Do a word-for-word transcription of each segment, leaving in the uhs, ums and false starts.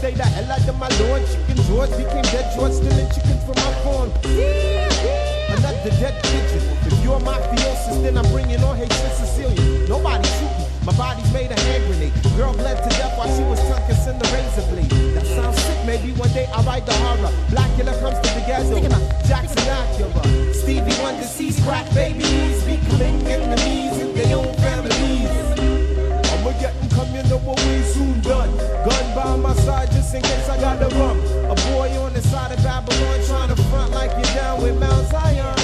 stay the hell out of my lawn. Chicken George became dead George, stealing chickens from my farm. Another dead pigeon. If you're mafiosis, then I'm bringing on Haitian Sicilian. Nobody shooting. My body's made a hand grenade. Girl bled to death while she was tongue-kissing the razor blade. That sounds sick. Maybe one day I'll write the horror. Blackula comes to the ghetto. Jackson Acura. Stevie Wonder sees crack babies becoming enemies in their own families. I'ma get them coming, know what we soon done. Gun by my side just in case I got the rum. A boy on the side of Babylon trying to front like you're down with Mount Zion.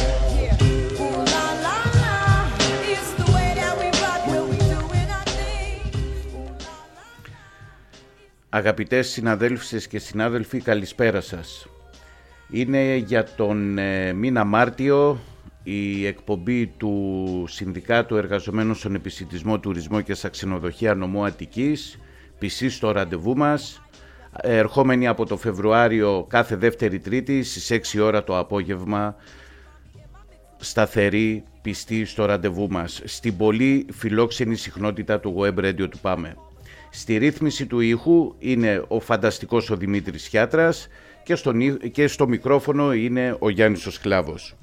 Αγαπητές συναδέλφισες και συνάδελφοι, καλησπέρα σας. Είναι για τον ε, μήνα Μάρτιο η εκπομπή του Συνδικάτου Εργαζομένων στον Επισιτισμό, Τουρισμό και στα Ξενοδοχεία Νομού Αττικής, πιστή στο ραντεβού μας, ερχόμενη από το Φεβρουάριο κάθε δεύτερη Τρίτη στις έξι ώρα το απόγευμα, σταθερή, πιστή στο ραντεβού μας, στην πολύ φιλόξενη συχνότητα του Web Radio του Πάμε. Στη ρύθμιση του ήχου είναι ο φανταστικός ο Δημήτρης Χιάτρας και, στον, και στο μικρόφωνο είναι ο Γιάννης ο Σκλάβος.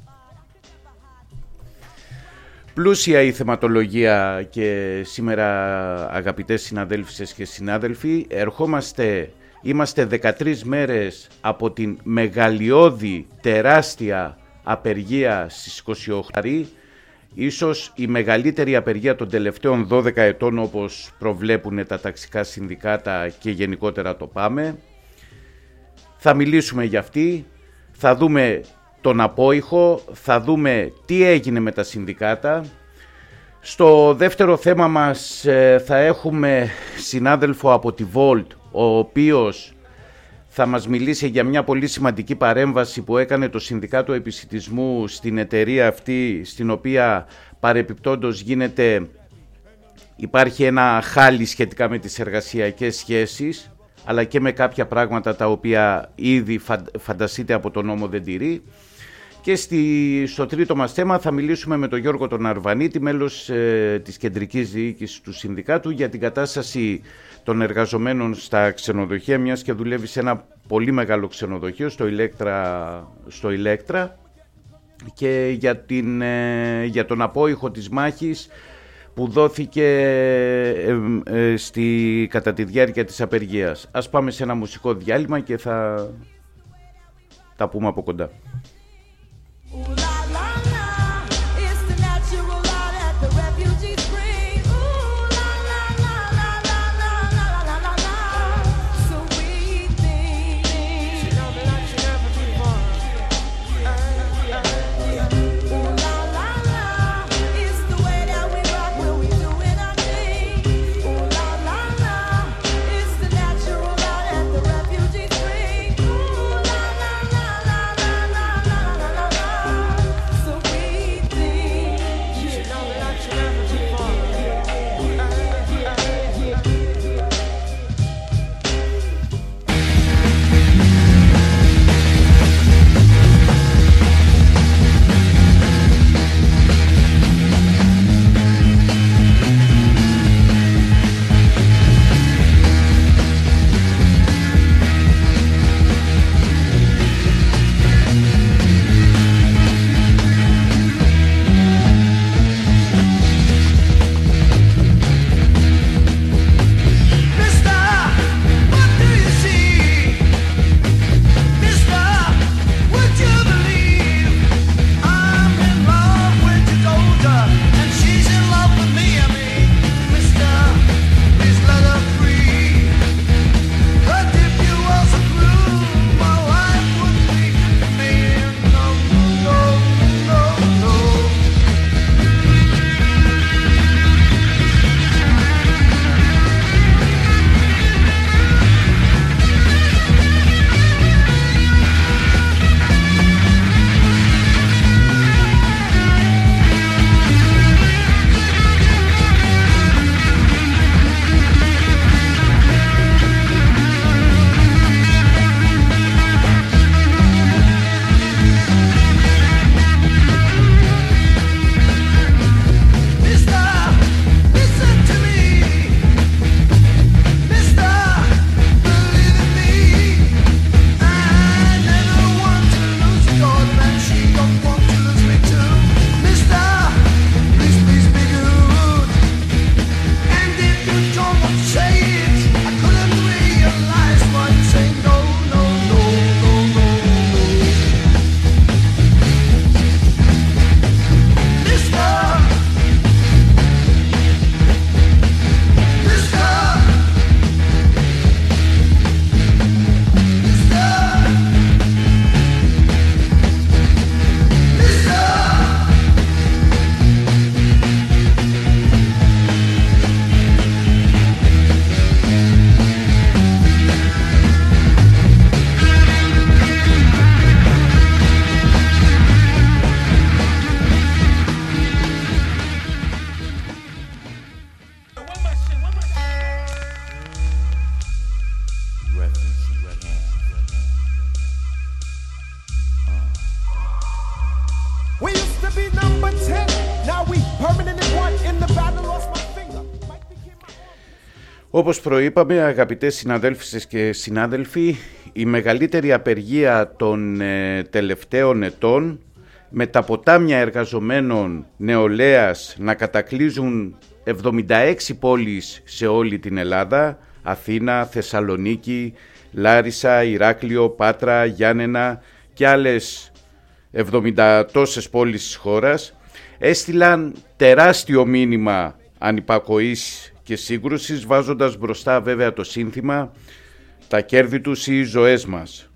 Πλούσια η θεματολογία και σήμερα, αγαπητές συναδέλφισες και συνάδελφοι, ερχόμαστε, είμαστε δεκατρείς μέρες από την μεγαλειώδη τεράστια απεργία στις είκοσι οκτώ, ίσως η μεγαλύτερη απεργία των τελευταίων δώδεκα ετών, όπως προβλέπουν τα ταξικά συνδικάτα και γενικότερα το ΠΑΜΕ. Θα μιλήσουμε για αυτή, θα δούμε τον απόϊχο, θα δούμε τι έγινε με τα συνδικάτα. Στο δεύτερο θέμα μας θα έχουμε συνάδελφο από τη Volt, ο οποίος θα μας μιλήσει για μια πολύ σημαντική παρέμβαση που έκανε το Συνδικάτο Επισιτισμού στην εταιρεία αυτή, στην οποία παρεπιπτόντως γίνεται, υπάρχει ένα χάλι σχετικά με τις εργασιακές σχέσεις, αλλά και με κάποια πράγματα τα οποία ήδη φανταστείτε από τον νόμο δεν τηρεί. Και στη, στο τρίτο μας θέμα θα μιλήσουμε με τον Γιώργο τον Αρβανίτη, μέλος ε, της κεντρικής διοίκησης του Συνδικάτου, για την κατάσταση των εργαζομένων στα ξενοδοχεία, μιας και δουλεύει σε ένα πολύ μεγάλο ξενοδοχείο στο Ηλέκτρα, στο Ηλέκτρα, και για, την, ε, για τον απόϊχο της μάχης που δόθηκε ε, ε, στη, κατά τη διάρκεια της απεργίας. Ας πάμε σε ένα μουσικό διάλειμμα και θα τα πούμε από κοντά. We used to be number ten, now we permanently one in the battle, lost my finger. Όπως προείπαμε, αγαπητές συναδέλφισες και συνάδελφοι, η μεγαλύτερη απεργία των ε, τελευταίων ετών, με τα ποτάμια εργαζομένων νεολαίας να κατακλείζουν εβδομήντα έξι πόλεις σε όλη την Ελλάδα, Αθήνα, Θεσσαλονίκη, Λάρισα, Ηράκλειο, Πάτρα, Γιάννενα και άλλες εβδομήντα τόσες πόλεις της χώρας, έστειλαν τεράστιο μήνυμα ανυπακοής και σύγκρουσης, βάζοντας μπροστά βέβαια το σύνθημα «Τα κέρδη τους ή οι ζωές μας».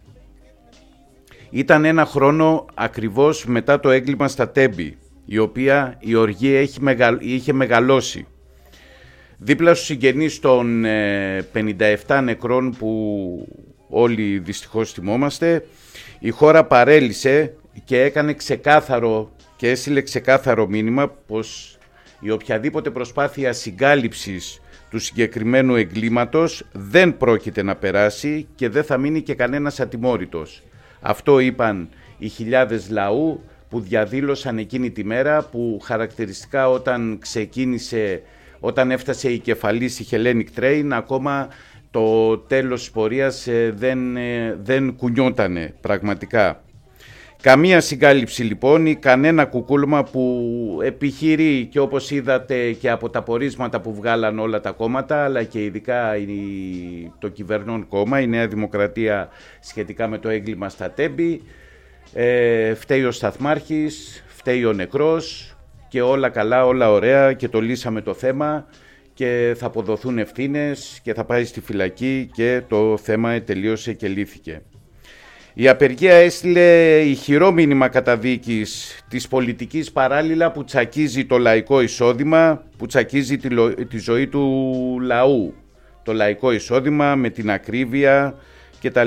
Ήταν ένα χρόνο ακριβώς μετά το έγκλημα στα Τέμπη, η οποία η οργή έχει μεγαλ... είχε μεγαλώσει. Δίπλα στους συγγενείς των ε, πενήντα επτά νεκρών που όλοι δυστυχώς θυμόμαστε, η χώρα παρέλυσε και έκανε ξεκάθαρο και έστειλε ξεκάθαρο μήνυμα πως η οποιαδήποτε προσπάθεια συγκάλυψης του συγκεκριμένου εγκλήματος δεν πρόκειται να περάσει και δεν θα μείνει και κανένας ατιμόρυτος. Αυτό είπαν οι χιλιάδες λαού που διαδήλωσαν εκείνη τη μέρα, που χαρακτηριστικά όταν ξεκίνησε, όταν έφτασε η κεφαλή στη Hellenic Train, ακόμα το τέλος της πορείας δεν, δεν κουνιότανε πραγματικά. Καμία συγκάλυψη λοιπόν ή κανένα κουκούλμα που επιχειρεί, και όπως είδατε και από τα πορίσματα που βγάλαν όλα τα κόμματα, αλλά και ειδικά το κυβερνών κόμμα, η Νέα Δημοκρατία, σχετικά με το έγκλημα στα Τέμπη, ε, φταίει ο Σταθμάρχης, φταίει ο νεκρός και όλα καλά, όλα ωραία και το λύσαμε το θέμα και θα αποδοθούν ευθύνες και θα πάει στη φυλακή και το θέμα τελείωσε και λύθηκε. Η απεργία έστειλε ηχηρό μήνυμα καταδίκης της πολιτικής παράλληλα που τσακίζει το λαϊκό εισόδημα, που τσακίζει τη, λο... τη ζωή του λαού. Το λαϊκό εισόδημα με την ακρίβεια κτλ.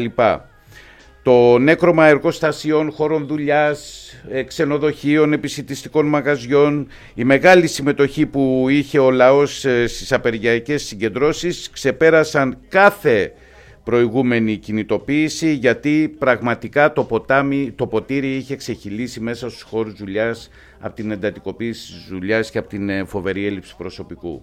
Το νέκρωμα εργοστασιών, χώρων δουλειάς, ξενοδοχείων, επισιτιστικών μαγαζιών, η μεγάλη συμμετοχή που είχε ο λαός στις απεργιακές συγκεντρώσεις ξεπέρασαν κάθε προηγούμενη κινητοποίηση, γιατί πραγματικά το, ποτάμι, το ποτήρι είχε ξεχυλήσει μέσα στους χώρους δουλειάς από την εντατικοποίηση της δουλειάς και από την φοβερή έλλειψη προσωπικού.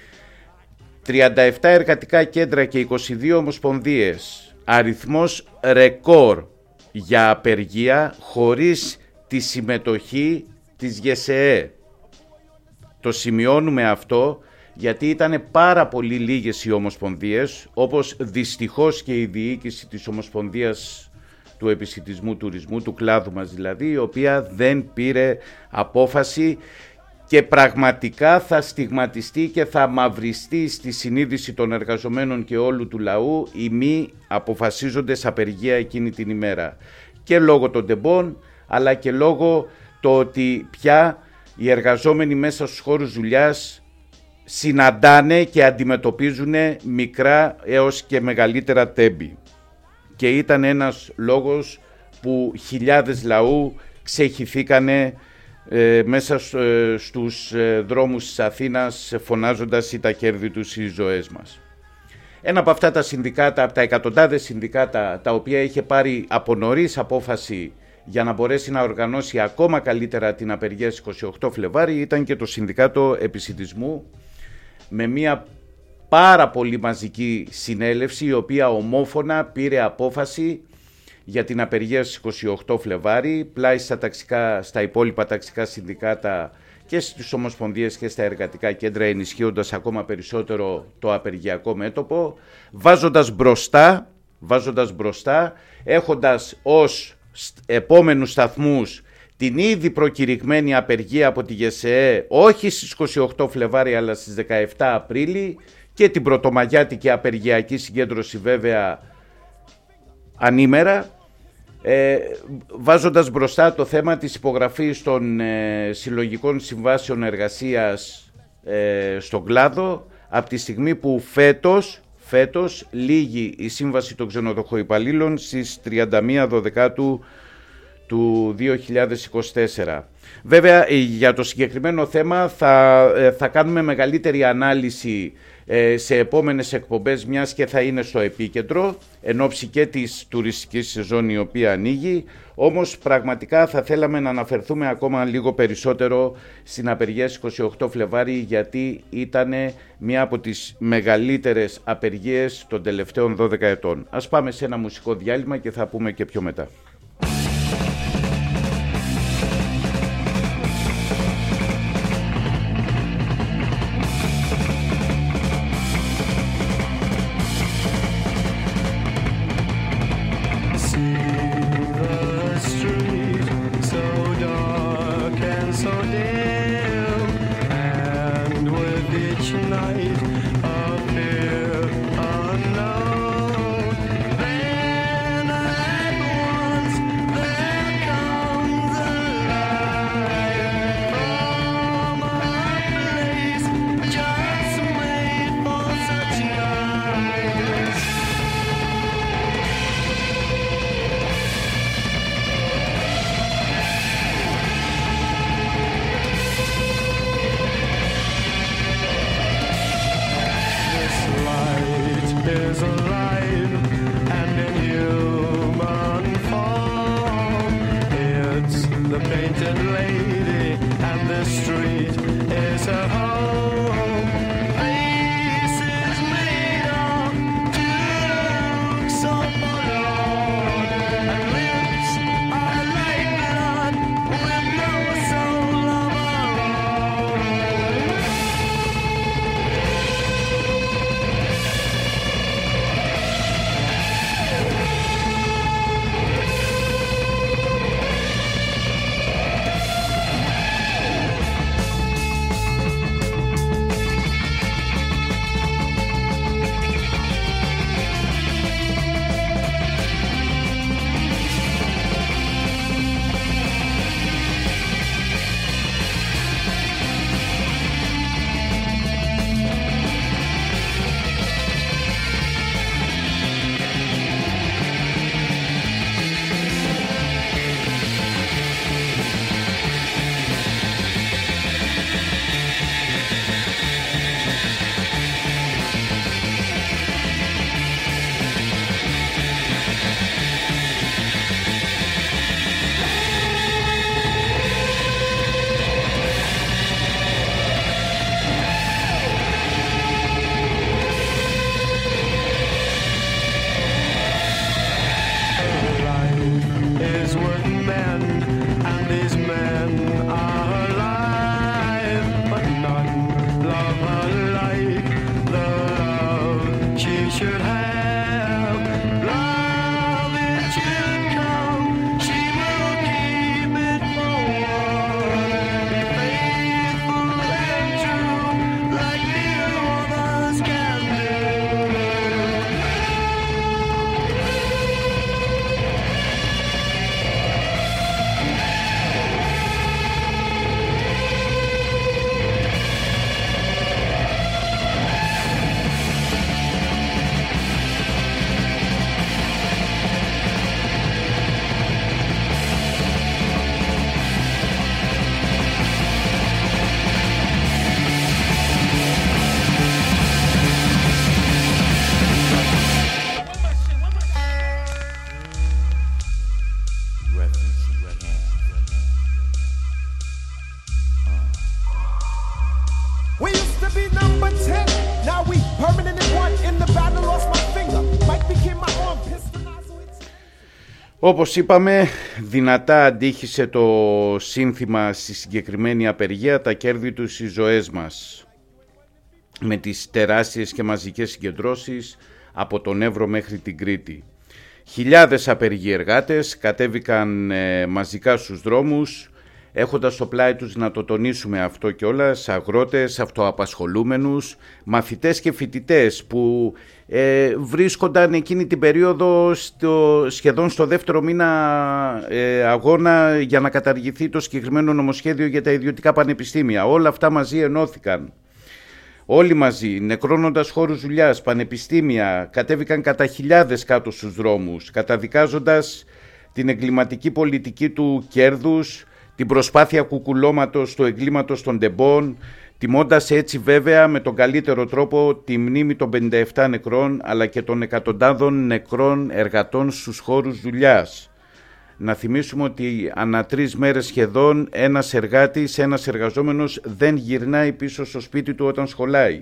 τριάντα επτά εργατικά κέντρα και είκοσι δύο ομοσπονδίες, αριθμός ρεκόρ για απεργία χωρίς τη συμμετοχή της ΓΕΣΕΕ. Το σημειώνουμε αυτό γιατί ήταν πάρα πολύ λίγες οι ομοσπονδίες, όπως δυστυχώς και η διοίκηση της Ομοσπονδίας του Επισιτισμού Τουρισμού, του κλάδου μας δηλαδή, η οποία δεν πήρε απόφαση και πραγματικά θα στιγματιστεί και θα μαυριστεί στη συνείδηση των εργαζομένων και όλου του λαού οι μη αποφασίζοντες απεργία εκείνη την ημέρα. Και λόγω των τεμπών, αλλά και λόγω το ότι πια οι εργαζόμενοι μέσα στους χώρους δουλειάς συναντάνε και αντιμετωπίζουν μικρά έως και μεγαλύτερα τέμπη. Και ήταν ένας λόγος που χιλιάδες λαού ξεχυθήκανε ε, μέσα ε, στους ε, δρόμους της Αθήνας φωνάζοντας «ή τα κέρδη τους ή οι ζωές μας». Ένα από αυτά τα συνδικάτα, από τα εκατοντάδες συνδικάτα τα οποία είχε πάρει από νωρίς απόφαση για να μπορέσει να οργανώσει ακόμα καλύτερα την απεργία στις είκοσι οκτώ Φλεβάρι, ήταν και το Συνδικάτο Επισιτισμού, με μια πάρα πολύ μαζική συνέλευση, η οποία ομόφωνα πήρε απόφαση για την απεργία στις είκοσι οκτώ Φλεβάρι, πλάι στα, ταξικά, στα υπόλοιπα ταξικά συνδικάτα και στις ομοσπονδίες και στα εργατικά κέντρα, ενισχύοντας ακόμα περισσότερο το απεργιακό μέτωπο, βάζοντας μπροστά, βάζοντας μπροστά, έχοντας ως επόμενους σταθμούς την ήδη προκηρυγμένη απεργία από τη ΓΕΣΕΕ, όχι στις είκοσι οκτώ Φλεβάρι αλλά στις δεκαεπτά Απρίλη, και την πρωτομαγιάτικη απεργιακή συγκέντρωση βέβαια ανήμερα, ε, βάζοντας μπροστά το θέμα της υπογραφής των ε, συλλογικών συμβάσεων εργασίας ε, στον κλάδο, από τη στιγμή που φέτος, φέτος λήγει η σύμβαση των ξενοδοχοϊπαλλήλων στις τριάντα μία Δωδεκάτου του δύο χιλιάδες είκοσι τέσσερα. Βέβαια, για το συγκεκριμένο θέμα θα, θα κάνουμε μεγαλύτερη ανάλυση σε επόμενες εκπομπές, μιας και θα είναι στο επίκεντρο, εν ώψη και της τουριστικής σεζόν η οποία ανοίγει. Όμως πραγματικά θα θέλαμε να αναφερθούμε ακόμα λίγο περισσότερο στην απεργία στις είκοσι οκτώ Φλεβάρι, γιατί ήταν μια από τις μεγαλύτερες απεργίες των τελευταίων δώδεκα ετών. Ας πάμε σε ένα μουσικό διάλειμμα και θα πούμε και πιο μετά. Όπως είπαμε, δυνατά αντίχησε το σύνθημα στη συγκεκριμένη απεργία, τα κέρδη τους οι ζωές μας, με τις τεράστιες και μαζικές συγκεντρώσεις από τον Εύρο μέχρι την Κρήτη. Χιλιάδες απεργοί εργάτες κατέβηκαν ε, μαζικά στους δρόμους, έχοντας στο πλάι τους, να το τονίσουμε αυτό κιόλας, αγρότες, αυτοαπασχολούμενους, μαθητές και φοιτητές που ε, βρίσκονταν εκείνη την περίοδο στο, σχεδόν στο δεύτερο μήνα ε, αγώνα για να καταργηθεί το συγκεκριμένο νομοσχέδιο για τα ιδιωτικά πανεπιστήμια. Όλα αυτά μαζί ενώθηκαν. Όλοι μαζί, νεκρώνοντας χώρους δουλειάς, πανεπιστήμια, κατέβηκαν κατά χιλιάδες κάτω στους δρόμους, καταδικάζοντας την εγκληματική πολιτική του κέρδους, την προσπάθεια κουκουλώματος του εγκλήματος των τεμπών, τιμώντας έτσι βέβαια με τον καλύτερο τρόπο τη μνήμη των πενήντα επτά νεκρών αλλά και των εκατοντάδων νεκρών εργατών στους χώρους δουλειάς. Να θυμίσουμε ότι ανά τρεις μέρες σχεδόν ένας εργάτης, ένας εργαζόμενος δεν γυρνάει πίσω στο σπίτι του όταν σχολάει.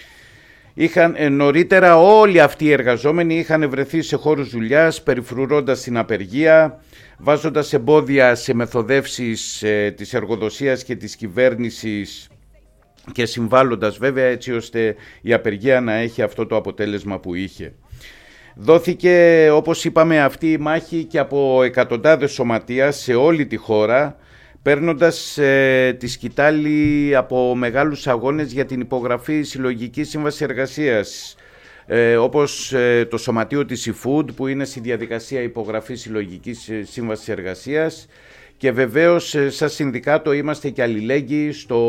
Είχαν, νωρίτερα όλοι αυτοί οι εργαζόμενοι είχαν βρεθεί σε χώρους δουλειάς, περιφρουρώντας την απεργία, βάζοντας εμπόδια σε μεθοδεύσεις ε, της εργοδοσίας και της κυβέρνησης και συμβάλλοντας βέβαια έτσι ώστε η απεργία να έχει αυτό το αποτέλεσμα που είχε. Δόθηκε, όπως είπαμε, αυτή η μάχη και από εκατοντάδες σωματεία σε όλη τη χώρα, παίρνοντας ε, τη σκητάλη από μεγάλους αγώνες για την υπογραφή συλλογικής σύμβασης εργασίας, ε, όπως ε, το σωματείο της eFood που είναι στη διαδικασία υπογραφής συλλογικής σύμβασης εργασίας, και βεβαίως ε, σαν συνδικάτο είμαστε και αλληλέγγυοι στο,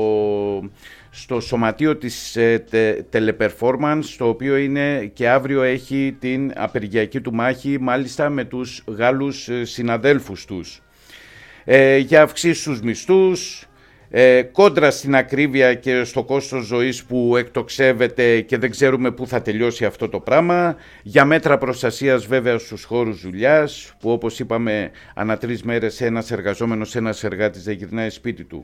στο σωματείο της ε, τε, Teleperformance, το οποίο είναι και αύριο έχει την απεργιακή του μάχη, μάλιστα με τους Γάλλους ε, συναδέλφους τους. Ε, για αυξήσεις στους μισθούς, ε, κόντρα στην ακρίβεια και στο κόστος ζωής που εκτοξεύεται και δεν ξέρουμε πού θα τελειώσει αυτό το πράγμα, για μέτρα προστασίας βέβαια στους χώρους δουλειάς, που όπως είπαμε ανά τρεις μέρες ένας εργαζόμενος, ένας εργάτης δεν γυρνάει σπίτι του.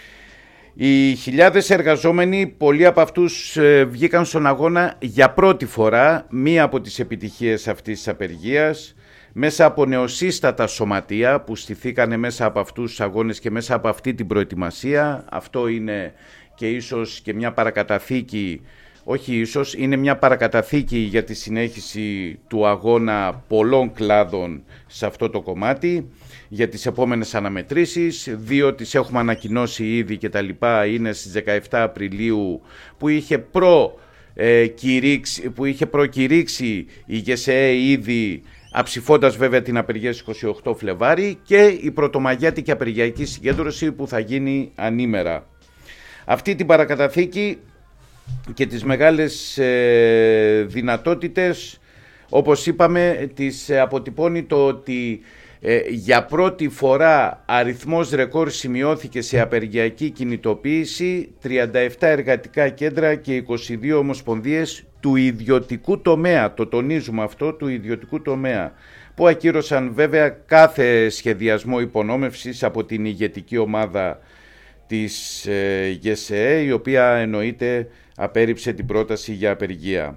Οι χιλιάδες εργαζόμενοι, πολλοί από αυτούς ε, βγήκαν στον αγώνα για πρώτη φορά, μία από τις επιτυχίες αυτής της απεργίας, μέσα από νεοσύστατα σωματεία που στηθήκανε μέσα από αυτούς τους αγώνες και μέσα από αυτή την προετοιμασία. Αυτό είναι και ίσως και μια παρακαταθήκη, όχι ίσως, είναι μια παρακαταθήκη για τη συνέχιση του αγώνα πολλών κλάδων σε αυτό το κομμάτι, για τις επόμενες αναμετρήσεις. Δύο τις έχουμε ανακοινώσει ήδη και τα λοιπά, είναι στις δεκαεπτά Απριλίου που είχε προ, ε, κηρύξει, που είχε προκηρύξει η ΓΕΣΕΕ ήδη, αψηφώντας βέβαια την απεργία στις είκοσι οκτώ Φλεβάρι, και η πρωτομαγιάτικη απεργιακή συγκέντρωση που θα γίνει ανήμερα. Αυτή την παρακαταθήκη και τις μεγάλες ε, δυνατότητες, όπως είπαμε, τις αποτυπώνει το ότι ε, για πρώτη φορά αριθμός ρεκόρ σημειώθηκε σε απεργιακή κινητοποίηση, τριάντα επτά εργατικά κέντρα και είκοσι δύο ομοσπονδίες του ιδιωτικού τομέα, το τονίζουμε αυτό, του ιδιωτικού τομέα, που ακύρωσαν βέβαια κάθε σχεδιασμό υπονόμευσης από την ηγετική ομάδα της ε, ΓΕΣΕΕ, η οποία εννοείται απέρριψε την πρόταση για απεργία.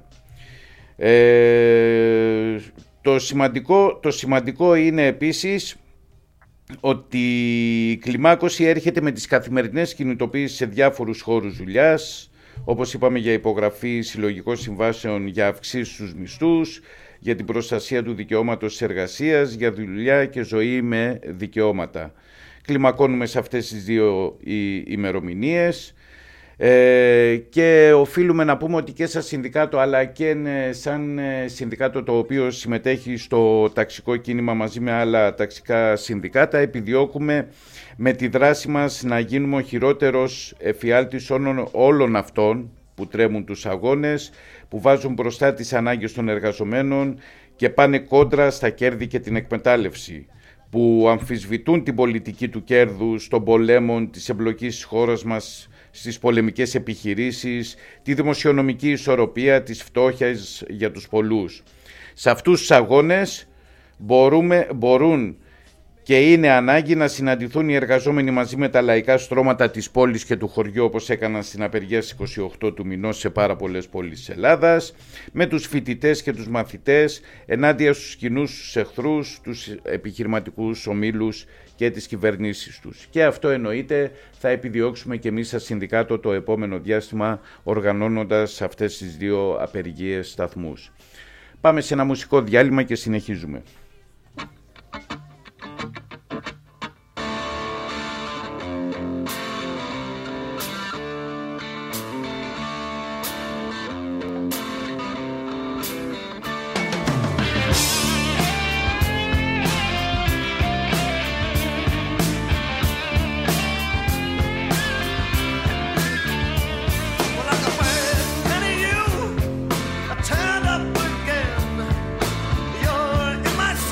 Ε, το, σημαντικό, το σημαντικό είναι επίσης ότι η κλιμάκωση έρχεται με τις καθημερινές κινητοποίησεις σε διάφορους χώρους δουλειάς, όπως είπαμε, για υπογραφή συλλογικών συμβάσεων για αυξήσεις στους μισθούς, για την προστασία του δικαιώματος της εργασίας, για δουλειά και ζωή με δικαιώματα. Κλιμακώνουμε σε αυτές τις δύο ημερομηνίες ε, και οφείλουμε να πούμε ότι και σαν συνδικάτο, αλλά και σαν συνδικάτο το οποίο συμμετέχει στο ταξικό κίνημα μαζί με άλλα ταξικά συνδικάτα, επιδιώκουμε με τη δράση μας να γίνουμε ο χειρότερος εφιάλτης όλων, όλων αυτών που τρέμουν τους αγώνες, που βάζουν μπροστά τις ανάγκες των εργαζομένων και πάνε κόντρα στα κέρδη και την εκμετάλλευση, που αμφισβητούν την πολιτική του κέρδους, των πολέμων, της εμπλοκής της χώρας μας στις πολεμικές επιχειρήσεις, τη δημοσιονομική ισορροπία, της φτώχειας για τους πολλούς. Σε αυτούς τους αγώνες μπορούμε, μπορούν και είναι ανάγκη να συναντηθούν οι εργαζόμενοι μαζί με τα λαϊκά στρώματα της πόλης και του χωριού, όπως έκαναν στην απεργία στις είκοσι οκτώ του μηνός σε πάρα πολλές πόλεις της Ελλάδας, με τους φοιτητές και τους μαθητές, ενάντια στους κοινούς τους εχθρούς, τους επιχειρηματικούς ομίλους και τις κυβερνήσεις τους. Και αυτό εννοείται θα επιδιώξουμε και εμείς σαν συνδικάτο το επόμενο διάστημα, οργανώνοντας αυτές τις δύο απεργίες σταθμούς. Πάμε σε ένα μουσικό διάλειμμα και συνεχίζουμε. Turn up again. You're in my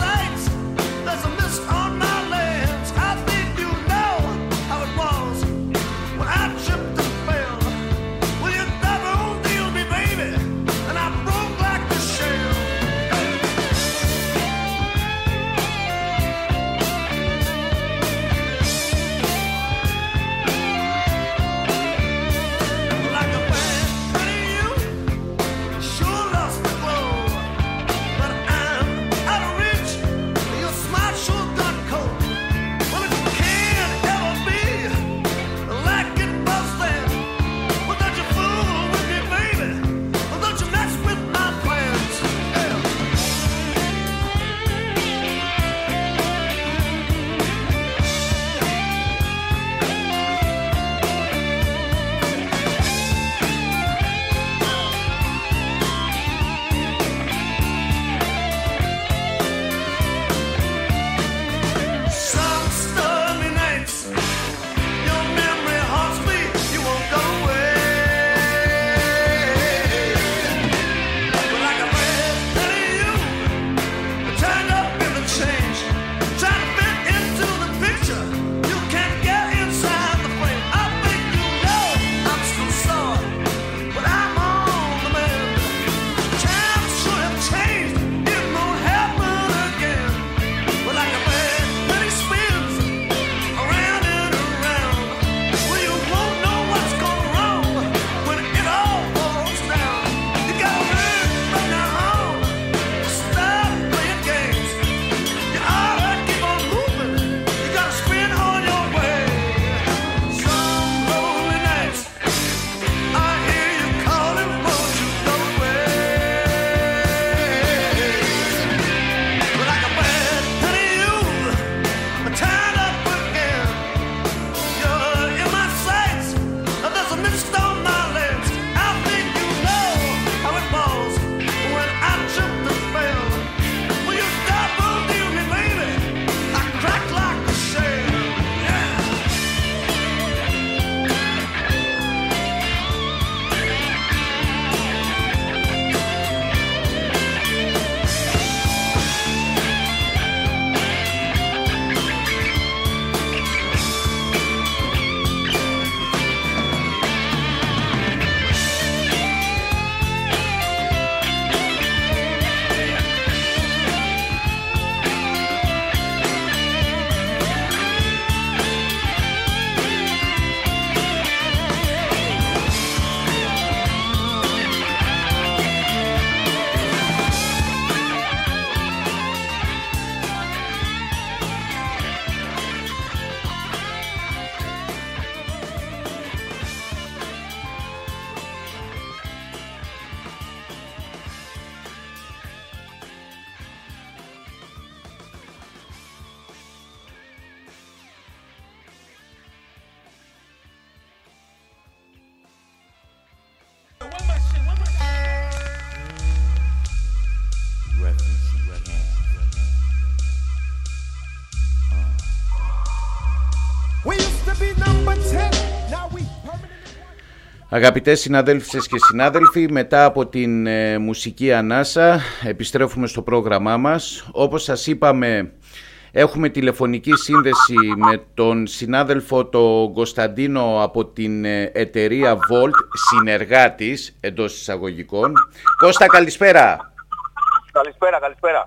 Αγαπητές συναδέλφισες και συνάδελφοι, μετά από την ε, μουσική ανάσα επιστρέφουμε στο πρόγραμμά μας. Όπως σας είπαμε, έχουμε τηλεφωνική σύνδεση με τον συνάδελφο τον Κωνσταντίνο από την ε, εταιρεία Volt, συνεργάτης εντός εισαγωγικών. Κώστα, καλησπέρα. Καλησπέρα, καλησπέρα.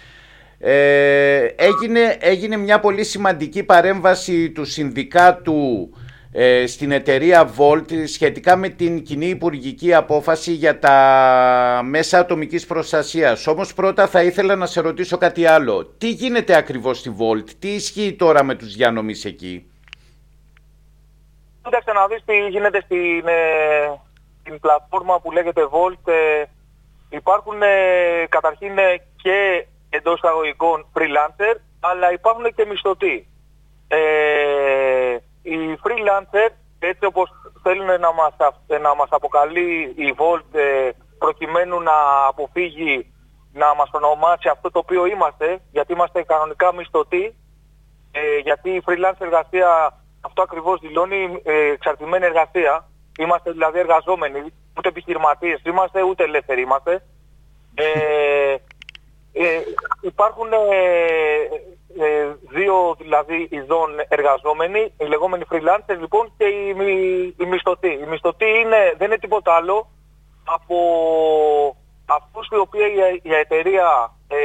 Ε, έγινε, έγινε μια πολύ σημαντική παρέμβαση του συνδικάτου ε, στην εταιρεία Volt σχετικά με την κοινή υπουργική απόφαση για τα μέσα ατομικής προστασίας. Όμως πρώτα θα ήθελα να σε ρωτήσω κάτι άλλο. Τι γίνεται ακριβώς στη Volt, τι ισχύει τώρα με τους διανομείς εκεί? Κοίταξε να δεις τι γίνεται στην, ε, στην πλατφόρμα που λέγεται Volt. Ε, υπάρχουν ε, καταρχήν ε, και εντός εισαγωγικών freelancer, αλλά υπάρχουν και μισθωτοί. Ε, οι freelancer, έτσι όπως θέλουν να μας, να μας αποκαλεί η Volt, ε, προκειμένου να αποφύγει να μας ονομάσει αυτό το οποίο είμαστε, γιατί είμαστε κανονικά μισθωτοί, ε, γιατί η freelance εργασία αυτό ακριβώς δηλώνει ε, εξαρτημένη εργασία. Είμαστε δηλαδή εργαζόμενοι, ούτε επιχειρηματίες είμαστε, ούτε ελεύθεροι είμαστε. Ε, Ε, υπάρχουν ε, ε, δύο δηλαδή ειδών εργαζόμενοι, οι λεγόμενοι freelancers λοιπόν και οι, οι, οι μισθωτοί. Οι μισθωτοί είναι, δεν είναι τίποτα άλλο από αυτούς οι οποίοι η, η εταιρεία ε,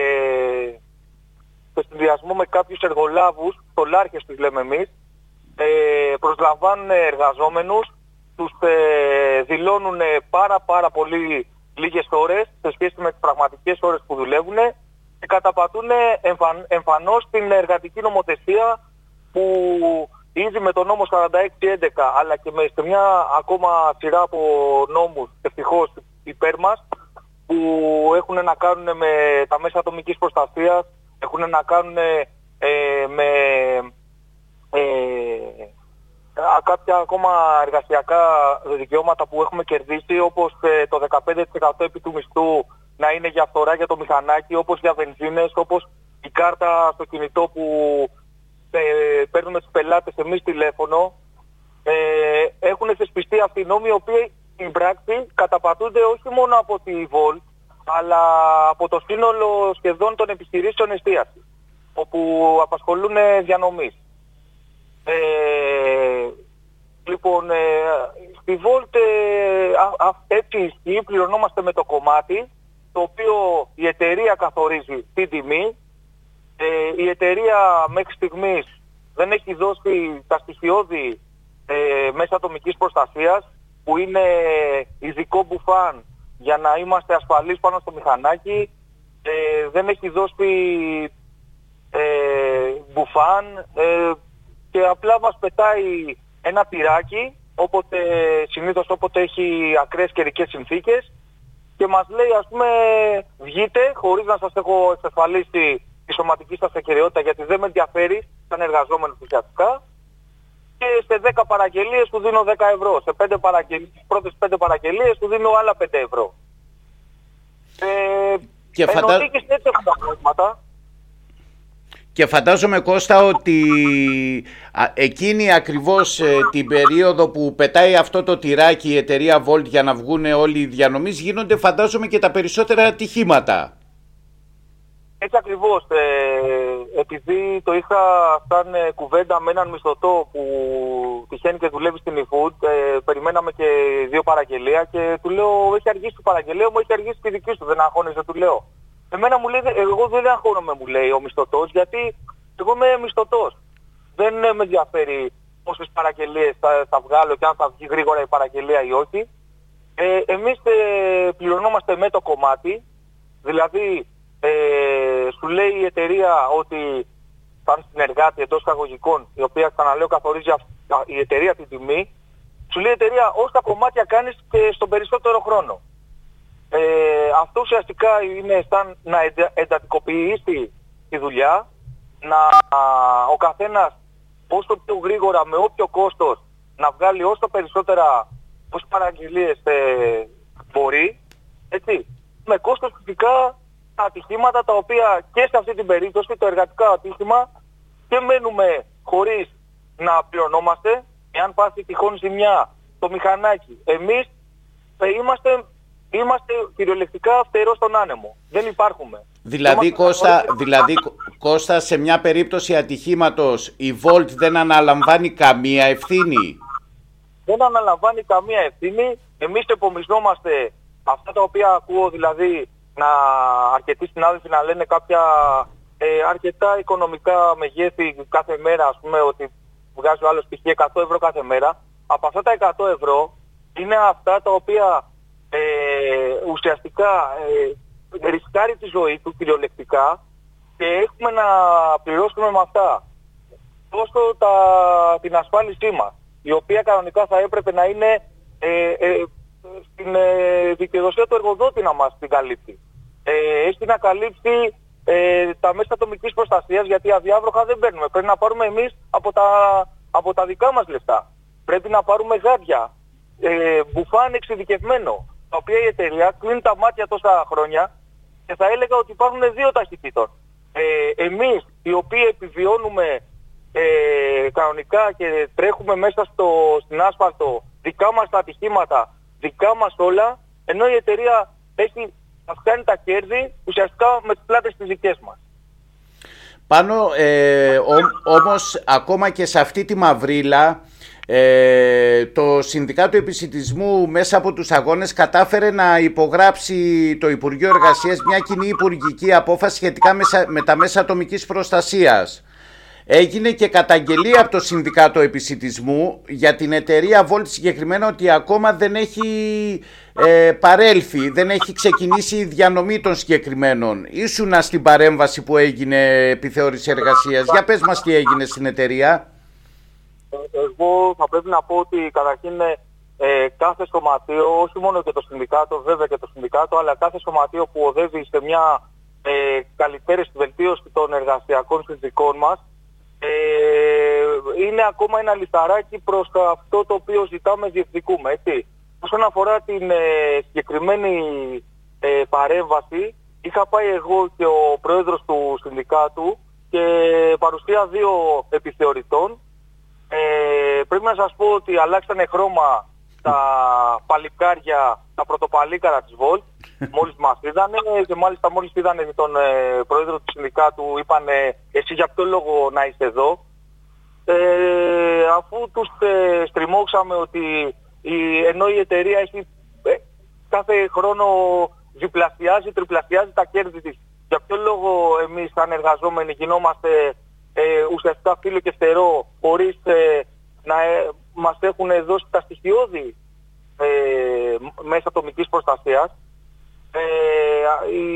σε συνδυασμό με κάποιους εργολάβους, τολάρχες τους λέμε εμείς, ε, προσλαμβάνουν εργαζόμενους, τους ε, δηλώνουν πάρα πάρα πολύ λίγες ώρες σε σχέση με τις πραγματικές ώρες που δουλεύουν και καταπατούν εμφαν, εμφανώς την εργατική νομοθεσία που ήδη με τον νόμο σαράντα έξι έντεκα αλλά και με σε μια ακόμα σειρά από νόμους ευτυχώς υπέρ μας που έχουν να κάνουν με τα μέσα ατομικής προστασίας, έχουν να κάνουν ε, με ε, κάποια ακόμα εργασιακά δικαιώματα που έχουμε κερδίσει, όπως ε, το δεκαπέντε τοις εκατό επί του μισθού να είναι για φθορά για το μηχανάκι, όπως για βενζίνες, όπως η κάρτα στο κινητό που ε, παίρνουμε στους πελάτες εμείς τηλέφωνο. Ε, έχουν θεσπιστεί αυτοί οι νόμοι οι οποίοι στην πράξη καταπατούνται όχι μόνο από τη Volt, αλλά από το σύνολο σχεδόν των επιχειρήσεων εστίασης, όπου απασχολούν διανομής. Ε, λοιπόν, ε, στη Volt ε, α, α, έτσι ισχύει, πληρωνόμαστε με το κομμάτι, το οποίο η εταιρεία καθορίζει την τιμή. Ε, η εταιρεία μέχρι στιγμής δεν έχει δώσει τα στοιχειώδη ε, μέσα ατομικής προστασίας, που είναι ειδικό μπουφάν για να είμαστε ασφαλείς πάνω στο μηχανάκι. Ε, δεν έχει δώσει ε, μπουφάν, ε, και απλά μας πετάει ένα τυράκι, όποτε, συνήθως όποτε έχει ακραίες καιρικές συνθήκες, και μας λέει, ας πούμε, βγείτε χωρίς να σας έχω εξασφαλίσει τη σωματική σας ακεραιότητα, γιατί δεν με ενδιαφέρει σαν εργαζόμενος ουσιαστικά, και σε δέκα παραγγελίες σου δίνω δέκα ευρώ, σε πέντε παραγγελίες, τις πρώτες πέντε παραγγελίες σου δίνω άλλα πέντε ευρώ. Ε, και φαντα... ενωτήκες έτσι έχουν τα πράγματα. Και φαντάζομαι, Κώστα, ότι εκείνη ακριβώς ε, την περίοδο που πετάει αυτό το τυράκι η εταιρεία Volt για να βγουν όλοι οι διανομείς, γίνονται φαντάζομαι και τα περισσότερα ατυχήματα. Έτσι ακριβώς. Ε, επειδή το είχα σαν ε, κουβέντα με έναν μισθωτό που τυχαίνει και δουλεύει στην eFood, ε, περιμέναμε και δύο παραγγελία και του λέω, έχει αργήσει η παραγγελία μου, έχει αργήσει και η δική σου, δεν αγχώνεσαι, του λέω. Εμένα μου λέει, εγώ δεν αγχώνομαι, μου λέει ο μισθωτός, γιατί εγώ είμαι μισθωτός. Δεν με ενδιαφέρει πόσες παραγγελίες θα, θα βγάλω και αν θα βγει γρήγορα η παραγγελία ή όχι. Ε, εμείς ε, πληρωνόμαστε με το κομμάτι, δηλαδή ε, σου λέει η εταιρεία ότι σαν συνεργάτη εντός εισαγωγικών, η οποία, ξαναλέω, καθορίζει η εταιρεία την τιμή, σου λέει η εταιρεία όσα κομμάτια κάνεις και στον περισσότερο χρόνο. Ε, αυτό ουσιαστικά είναι σαν να εντατικοποιήσει τη δουλειά, να ο καθένας όσο πιο γρήγορα με όποιο κόστος να βγάλει όσο περισσότερα όσες παραγγελίες ε, μπορεί, έτσι, με κόστος φυσικά τα ατυχήματα τα οποία και σε αυτή την περίπτωση το εργατικό ατύχημα και μένουμε χωρίς να πληρωνόμαστε. Εάν πάθει τυχόν ζημιά το μηχανάκι. Εμείς ε, είμαστε, είμαστε κυριολεκτικά φτερό στον άνεμο. Δεν υπάρχουμε. Δηλαδή, Κώστα, δηλαδή Κώστα, σε μια περίπτωση ατυχήματος η Volt δεν αναλαμβάνει καμία ευθύνη. Δεν αναλαμβάνει καμία ευθύνη. Εμείς επομιζόμαστε αυτά τα οποία ακούω, δηλαδή να αρκετοί συνάδελφοι να λένε κάποια ε, αρκετά οικονομικά μεγέθη κάθε μέρα, ας πούμε, ότι βγάζει ο άλλος π.χ. εκατό ευρώ κάθε μέρα. Από αυτά τα εκατό ευρώ είναι αυτά τα οποία ε, ουσιαστικά ε, ρισκάρει τη ζωή του κυριολεκτικά και έχουμε να πληρώσουμε με αυτά τόσο τα, την ασφάλισή μας, η οποία κανονικά θα έπρεπε να είναι ε, ε, στην ε, δικαιοδοσία του εργοδότη να μας την καλύπτει. Ε, έχει να καλύψει ε, τα μέσα ατομικής προστασίας, γιατί αδιάβροχα δεν παίρνουμε. Πρέπει να πάρουμε εμείς από τα, από τα δικά μας λεφτά. Πρέπει να πάρουμε γάντια, ε, μπουφάν εξειδικευμένο, τα οποία η εταιρεία κλείνει τα μάτια τόσα χρόνια και θα έλεγα ότι υπάρχουν δύο ταχυτήτων. Ε, εμείς οι οποίοι επιβιώνουμε ε, κανονικά και τρέχουμε μέσα στο, στην άσφαλτο, δικά μας τα ατυχήματα, δικά μας όλα, ενώ η εταιρεία έχει αυξάνει τα κέρδη ουσιαστικά με τις πλάτες τις δικές μας. Πάνω ε, ό, όμως ακόμα και σε αυτή τη μαυρίλα ε, το Συνδικάτο Επισιτισμού μέσα από τους αγώνες κατάφερε να υπογράψει το Υπουργείο Εργασίας μια κοινή υπουργική απόφαση σχετικά με, με τα μέσα ατομικής προστασίας. Έγινε και καταγγελία από το Συνδικάτο Επισιτισμού για την εταιρεία Volt συγκεκριμένα ότι ακόμα δεν έχει ε, παρέλθει, δεν έχει ξεκινήσει η διανομή των συγκεκριμένων. Ήσουνα στην παρέμβαση που έγινε επιθεώρηση εργασίας. Για πες μας τι έγινε στην εταιρεία. Εγώ θα πρέπει να πω ότι καταρχήν ε, κάθε σωματείο, όχι μόνο και το Συνδικάτο, βέβαια και το Συνδικάτο, αλλά κάθε σωματείο που οδεύει σε μια ε, καλύτερη βελτίωση των εργασιακών συνθηκών μας, Ε, είναι ακόμα ένα λιθαράκι προς αυτό το οποίο ζητάμε, διεκδικούμε, έτσι. Όσον αφορά την ε, συγκεκριμένη ε, παρέμβαση, είχα πάει εγώ και ο πρόεδρος του συνδικάτου και παρουσία δύο επιθεωρητών. Ε, πρέπει να σας πω ότι αλλάξανε χρώμα τα παλικάρια, τα πρωτοπαλίκαρα της Volt. Μόλις μας είδανε και μάλιστα μόλις είδανε τον ε, πρόεδρο του συνδικάτου είπανε εσύ για ποιο λόγο να είστε εδώ. Ε, αφού τους ε, στριμώξαμε ότι η, ενώ η εταιρεία έχει ε, κάθε χρόνο διπλασιάζει, τριπλασιάζει τα κέρδη της, για ποιο λόγο εμείς σαν εργαζόμενοι γινόμαστε ε, ουσιαστικά φύλλο και φτερό χωρίς ε, να ε, μας έχουν δώσει τα στοιχειώδη ε, μέσα ατομικής προστασίας. Ε, οι,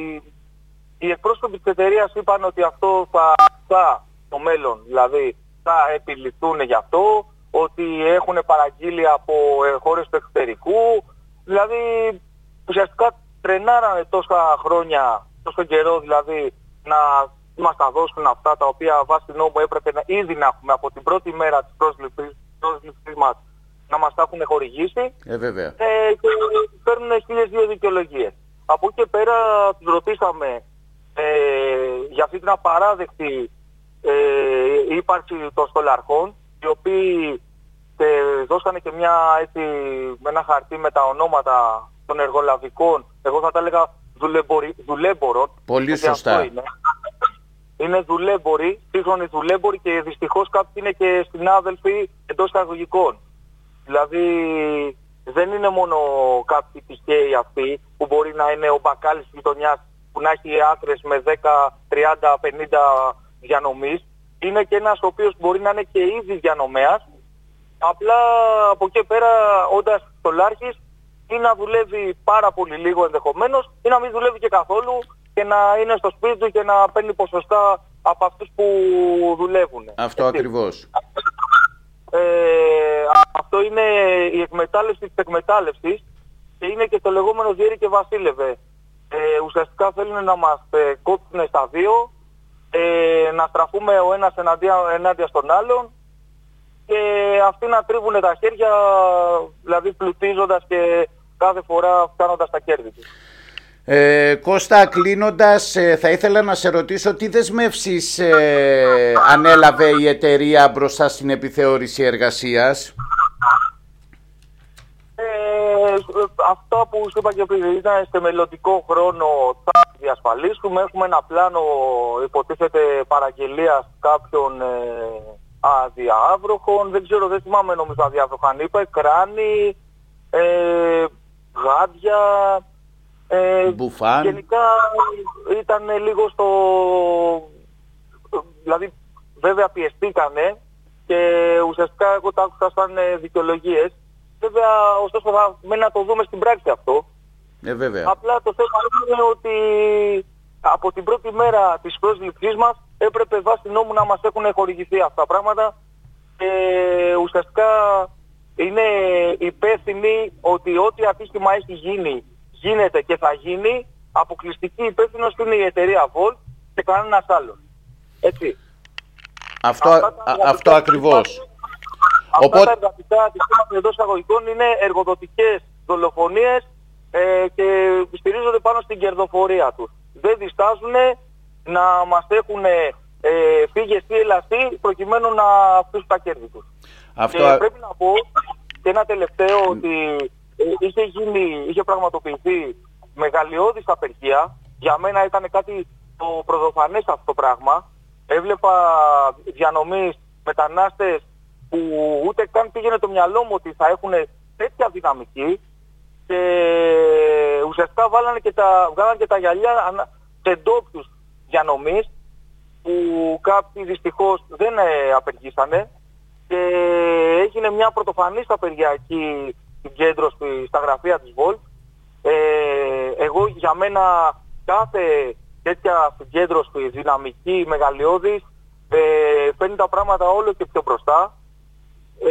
οι εκπρόσωποι της εταιρείας είπαν ότι αυτό θα, θα στο μέλλον, δηλαδή θα επιληθούν γι' αυτό, ότι έχουν παραγγείλει από ε, χώρες του εξωτερικού, δηλαδή ουσιαστικά τρενάρανε τόσα χρόνια, τόσο καιρό δηλαδή να μας τα δώσουν αυτά τα οποία βάσει νόμου έπρεπε να, ήδη να έχουμε από την πρώτη μέρα της πρόσληψης μας να μας τα έχουν χορηγήσει. Ε, βέβαια. Ε, και παίρνουν χίλιες δύο δικαιολογίες. Από εκεί και πέρα τους ρωτήσαμε ε, για αυτή την απαράδεκτη ε, ύπαρξη των στολαρχών, οι οποίοι ε, δώσανε και μια, έτσι, με ένα χαρτί με τα ονόματα των εργολαβικών, εγώ θα τα έλεγα δουλέμπορων. Πολύ σωστά. Είναι. είναι δουλέμποροι, σύγχρονοι δουλέμποροι και δυστυχώς κάποιοι είναι και συνάδελφοι εντός εισαγωγικών. Δηλαδή δεν είναι μόνο κάποιοι τυχαίοι αυτοί που μπορεί να είναι ο μπακάλης της γειτονιάς που να έχει άκρες με δέκα, τριάντα, πενήντα διανομής. Είναι και ένας ο οποίος μπορεί να είναι και ήδη διανομέας. Απλά από εκεί πέρα όντας στολάρχης ή να δουλεύει πάρα πολύ λίγο ενδεχομένως ή να μην δουλεύει και καθόλου και να είναι στο σπίτι του και να παίρνει ποσοστά από αυτούς που δουλεύουν. Αυτό έτσι ακριβώς. Ε, αυτό είναι η εκμετάλλευση της εκμετάλλευσης και είναι και το λεγόμενο διέρη και βασίλευε. Ε, ουσιαστικά θέλουν να μας ε, κόψουν στα δύο, ε, να στραφούμε ο ένας εναντία, ενάντια στον άλλον και αυτοί να τρίβουν τα χέρια, δηλαδή πλουτίζοντας και κάθε φορά φτάνοντας τα κέρδη τους. Ε, Κώστα, κλείνοντας, ε, θα ήθελα να σε ρωτήσω τι δεσμεύσεις ε, ανέλαβε η εταιρεία μπροστά στην επιθεώρηση εργασίας. αυτά που σου είπα και πριν, ήταν σε μελλοντικό χρόνο θα διασφαλίσουμε. Έχουμε ένα πλάνο, υποτίθεται, παραγγελίας κάποιων ε, αδιάβροχων. Δεν ξέρω, δεν θυμάμαι νομίζω αδιάβροχα αν είπε. Κράνη, ε, γάντια. Ε, Μπουφάν. Γενικά ήταν λίγο στο... Δηλαδή βέβαια πιεστήκανε και ουσιαστικά εγώ τα άκουσα σαν δικαιολογίες. Βέβαια ωστόσο θα μένει να το δούμε στην πράξη αυτό. Ε, βέβαια. Απλά το θέμα είναι ότι από την πρώτη μέρα της πρόσληψής μας έπρεπε βάσει νόμου να μας έχουν χορηγηθεί αυτά τα πράγματα και ουσιαστικά είναι υπεύθυνοι ότι ό,τι ατύχημα έχει γίνει, γίνεται και θα γίνει, αποκλειστική υπεύθυνος είναι η εταιρεία Volt και κανένας άλλος. Έτσι. Αυτό, α, αυτό ακριβώς. Αυτά Οπότε... τα εργατικά ατυχήματα εντός εισαγωγικών είναι εργοδοτικές δολοφονίες ε, και στηρίζονται πάνω στην κερδοφορία τους. Δεν διστάζουν να μας έχουν ε, φύγει εσύ ελαστή προκειμένου να αυξήσουν τα κέρδη τους. Αυτό... Και πρέπει να πω και ένα τελευταίο ότι ε, είχε, γίνει, είχε πραγματοποιηθεί μεγαλειώδης απεργία. Για μένα ήταν κάτι το πρωτοφανές αυτό το πράγμα. Έβλεπα διανομής μετανάστες που ούτε καν πήγαινε το μυαλό μου ότι θα έχουν τέτοια δυναμική και ουσιαστικά βάλανε και τα, βγάλανε και τα γυαλιά σε ντόπιους διανομής που κάποιοι δυστυχώς δεν ε, απεργήσανε και έγινε μια πρωτοφανής απεργία εκεί συγκέντρωση στα γραφεία της Volt. Ε, εγώ για μένα κάθε τέτοια συγκέντρωση δυναμική, μεγαλειώδης ε, φέρνει τα πράγματα όλο και πιο μπροστά. Ε,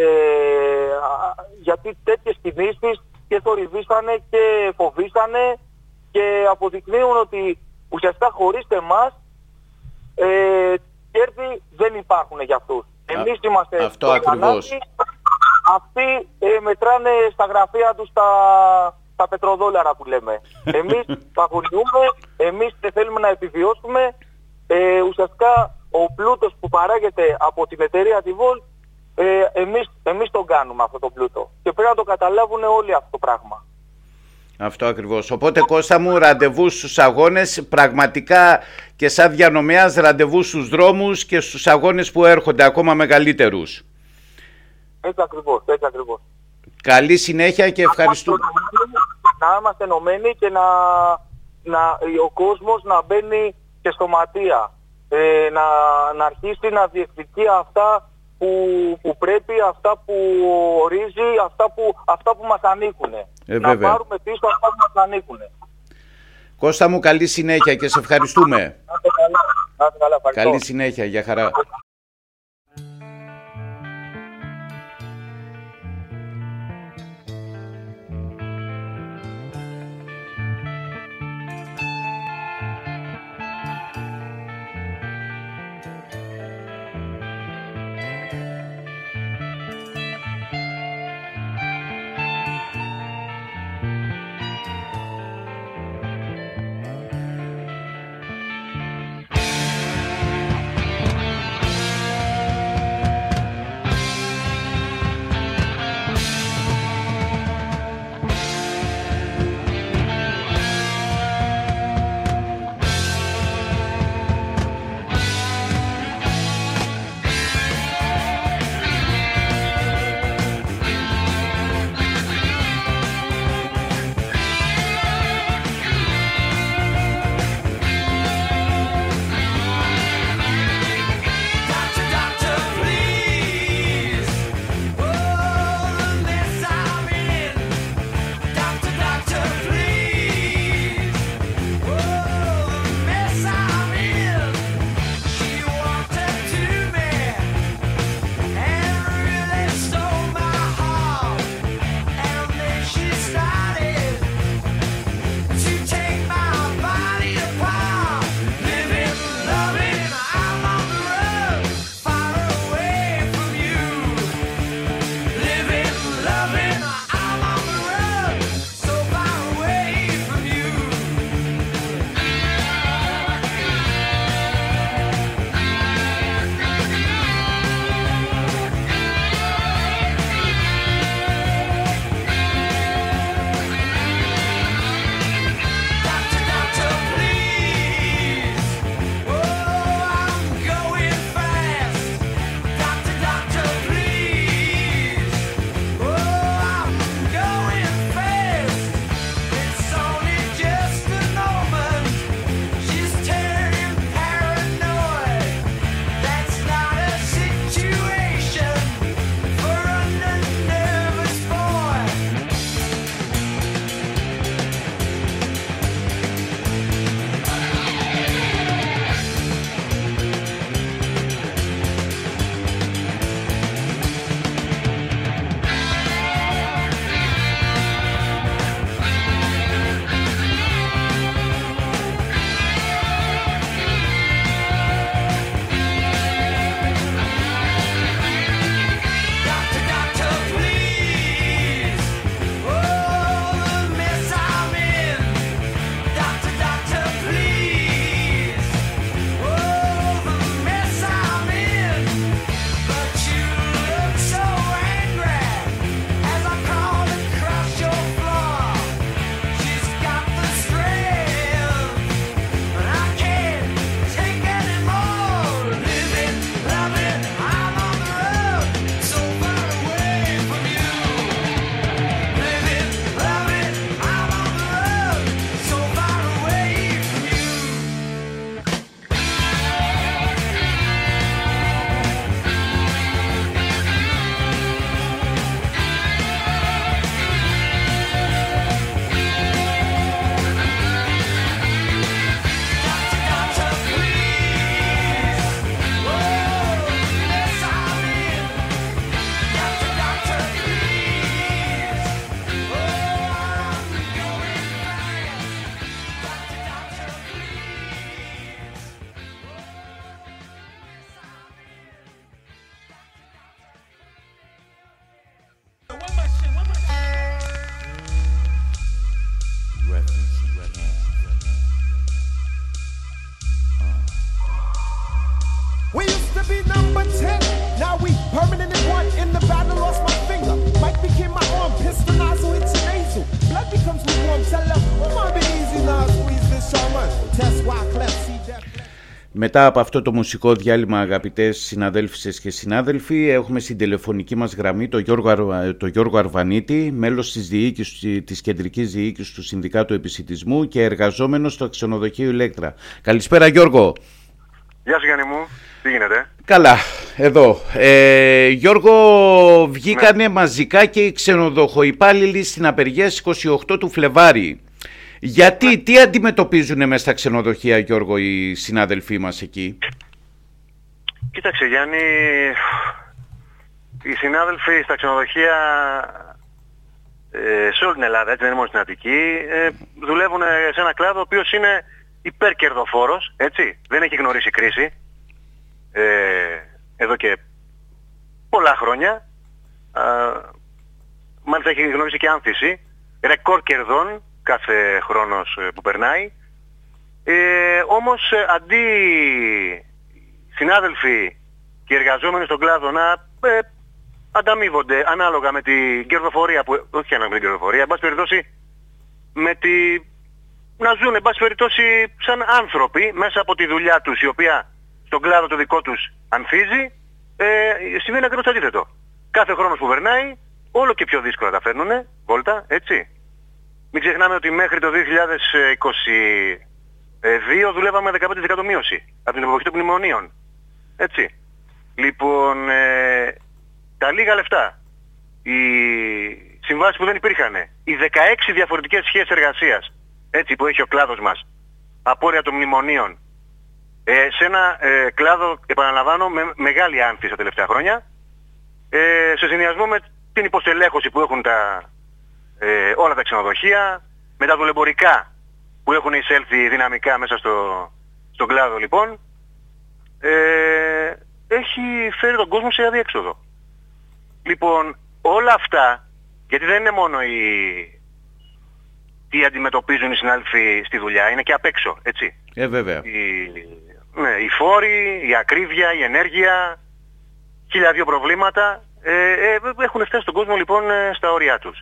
γιατί τέτοιες κινήσεις και θορυβήσανε και φοβήσανε και αποδεικνύουν ότι ουσιαστικά χωρίς εμάς ε, κέρδη δεν υπάρχουν για αυτούς. Εμείς είμαστε αυτό ακριβώς. Αυτοί ε, μετράνε στα γραφεία τους τα, τα πετροδόλαρα που λέμε. Εμείς παγωνιούμε, εμείς θέλουμε να επιβιώσουμε. Ε, ουσιαστικά ο πλούτος που παράγεται από την εταιρεία τη Volt Ε, εμείς, εμείς τον κάνουμε αυτό το πλούτο και πρέπει να το καταλάβουν όλοι αυτό το πράγμα. Αυτό ακριβώς. Οπότε Κώστα μου, ραντεβού στους αγώνες, πραγματικά και σαν διανομέας ραντεβού στους δρόμους και στους αγώνες που έρχονται ακόμα μεγαλύτερους. Έτσι ακριβώς, έτσι ακριβώς. Καλή συνέχεια και ευχαριστούμε. Να είμαστε ενωμένοι και να, να, ο κόσμος να μπαίνει και στο ματεία, ε, να, να αρχίσει να διεκδικεί αυτά Που, που πρέπει, αυτά που ορίζει, αυτά που, αυτά που μας ανήκουν. Ε, να πάρουμε πίσω αυτά που μας ανήκουν. Κώστα μου, καλή συνέχεια και σε ευχαριστούμε. Να είστε καλά. Να είστε καλά. Καλή συνέχεια, για χαρά. be number ten. Now we permanent in one. In the battle, lost my finger. Mike became my arm. Pistol nozzle hits your nasal. Blood becomes lukewarm. Tell them, oh, my been easy now. Squeeze this shaman. Test why cleft. See that. Μετά από αυτό το μουσικό διάλειμμα, αγαπητές συναδέλφισες και συνάδελφοι, έχουμε στην τηλεφωνική μας γραμμή τον Γιώργο, το Γιώργο Αρβανίτη, μέλος της, διοίκησης, της Κεντρικής Διοίκησης του Συνδικάτου Επισιτισμού και εργαζόμενος στο ξενοδοχείο Ηλέκτρα. Καλησπέρα Γιώργο. Γεια σου Γιάννη μου, τι γίνεται? Καλά, εδώ. Ε, Γιώργο, βγήκανε ναι. μαζικά και οι ξενοδοχοϊπάλληλοι στην απεργία στις είκοσι οκτώ του Φλεβάρι. Γιατί, ναι. τι αντιμετωπίζουν μέσα στα ξενοδοχεία, Γιώργο, οι συνάδελφοί μας εκεί? Κοίταξε Γιάννη, οι συνάδελφοι στα ξενοδοχεία ε, σε όλη την Ελλάδα, έτσι δεν είναι μόνο στην Αττική, ε, δουλεύουν σε ένα κλάδο ο οποίος είναι υπερκερδοφόρος, έτσι, δεν έχει γνωρίσει κρίση ε, εδώ και πολλά χρόνια, ε, μάλιστα έχει γνωρίσει και άνθηση, ρεκόρ κερδών κάθε χρόνος που περνάει. Ε, όμως αντί συνάδελφοι και εργαζόμενοι στον κλάδο να ε, ανταμείβονται ανάλογα με την κερδοφορία, που, όχι ανάλογα με την κερδοφορία, εν πάση περιπτώσει με τη, να ζουν εν πάση περιπτώσει σαν άνθρωποι μέσα από τη δουλειά τους, η οποία στον κλάδο το δικό τους ανθίζει, ε, συμβαίνει ακριβώς το αντίθετο. Κάθε χρόνος που περνάει όλο και πιο δύσκολα τα φέρνουνε, βόλτα, έτσι. Μην ξεχνάμε ότι μέχρι το δύο χιλιάδες είκοσι δύο δουλεύαμε δεκαπέντε τοις εκατό μείωση από την εποχή των μνημονίων. Έτσι. Λοιπόν, ε, τα λίγα λεφτά, οι συμβάσεις που δεν υπήρχαν, οι δεκαέξι διαφορετικές σχέσεις εργασίας, έτσι, που έχει ο κλάδος μας, απόρρια των μνημονίων, ε, σε ένα ε, κλάδο, επαναλαμβάνω, με μεγάλη άνθηση τα τελευταία χρόνια, ε, σε συνδυασμό με την υποστελέχωση που έχουν τα... Ε, όλα τα ξενοδοχεία, με τα δουλεμπορικά που έχουν εισέλθει δυναμικά μέσα στο, στον κλάδο λοιπόν, ε, έχει φέρει τον κόσμο σε αδιέξοδο. Λοιπόν, όλα αυτά, γιατί δεν είναι μόνο οι, τι αντιμετωπίζουν οι συνάδελφοι στη δουλειά, είναι και απ' έξω, έτσι. Ε, βέβαια. Οι, ναι, οι φόροι, η ακρίβεια, η ενέργεια, χίλια δύο προβλήματα, ε, ε, έχουν φτάσει στον κόσμο λοιπόν στα όρια τους.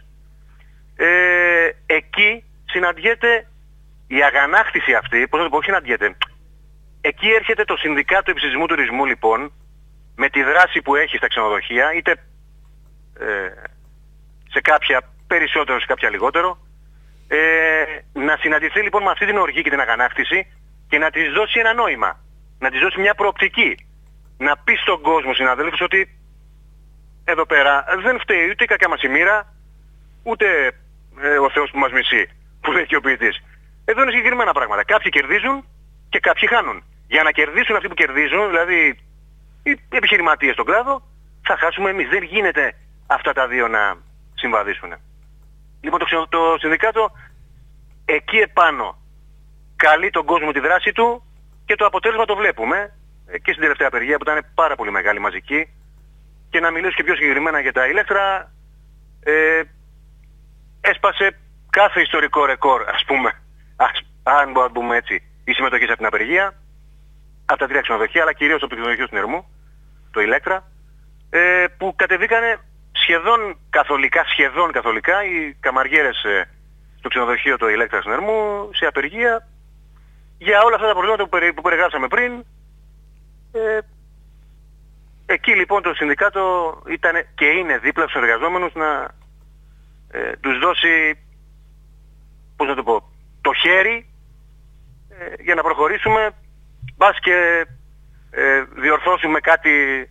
Ε, εκεί συναντιέται η αγανάκτηση αυτή, πώς θα το πω, όχι συναντιέται. Εκεί έρχεται το Συνδικάτο Επισιτισμού Τουρισμού λοιπόν, με τη δράση που έχει στα ξενοδοχεία, είτε ε, σε κάποια περισσότερο, σε κάποια λιγότερο, ε, να συναντηθεί λοιπόν με αυτή την οργή και την αγανάκτηση και να της δώσει ένα νόημα, να της δώσει μια προοπτική, να πει στον κόσμο, συναδέλφους, ότι εδώ πέρα δεν φταίει ούτε η κακιά μας η μοίρα, ούτε ε, ο Θεός που μας μισεί, που λέει και ο ποιητής. Εδώ είναι συγκεκριμένα πράγματα. Κάποιοι κερδίζουν και κάποιοι χάνουν. Για να κερδίσουν αυτοί που κερδίζουν, δηλαδή οι επιχειρηματίες στον κλάδο, θα χάσουμε εμείς. Δεν γίνεται αυτά τα δύο να συμβαδίσουν. Λοιπόν, το, το συνδικάτο εκεί επάνω καλεί τον κόσμο τη δράση του και το αποτέλεσμα το βλέπουμε και στην τελευταία απεργία που ήταν πάρα πολύ μεγάλη, μαζική. Και να μιλήσω και πιο συγκεκριμένα για τα ηλέκτρα, ε, έσπασε κάθε ιστορικό ρεκόρ, ας πούμε, ας, αν μπορούμε να πούμε έτσι, η συμμετοχή από την απεργία, από τα τρία ξενοδοχεία, αλλά κυρίως από το ξενοδοχείο του Ερμού, το Ηλέκτρα, ε, που κατεβήκανε σχεδόν καθολικά, σχεδόν καθολικά, οι καμαριέρες ε, στο ξενοδοχείο το Ηλέκτρα του Ερμού, σε απεργία, για όλα αυτά τα προβλήματα που, περι, που περιγράψαμε πριν. Ε, εκεί λοιπόν το συνδικάτο ήταν και είναι δίπλα στους εργαζόμενους να ε, τους δώσει, πώς να το πω, το χέρι ε, για να προχωρήσουμε, μπας και ε, διορθώσουμε κάτι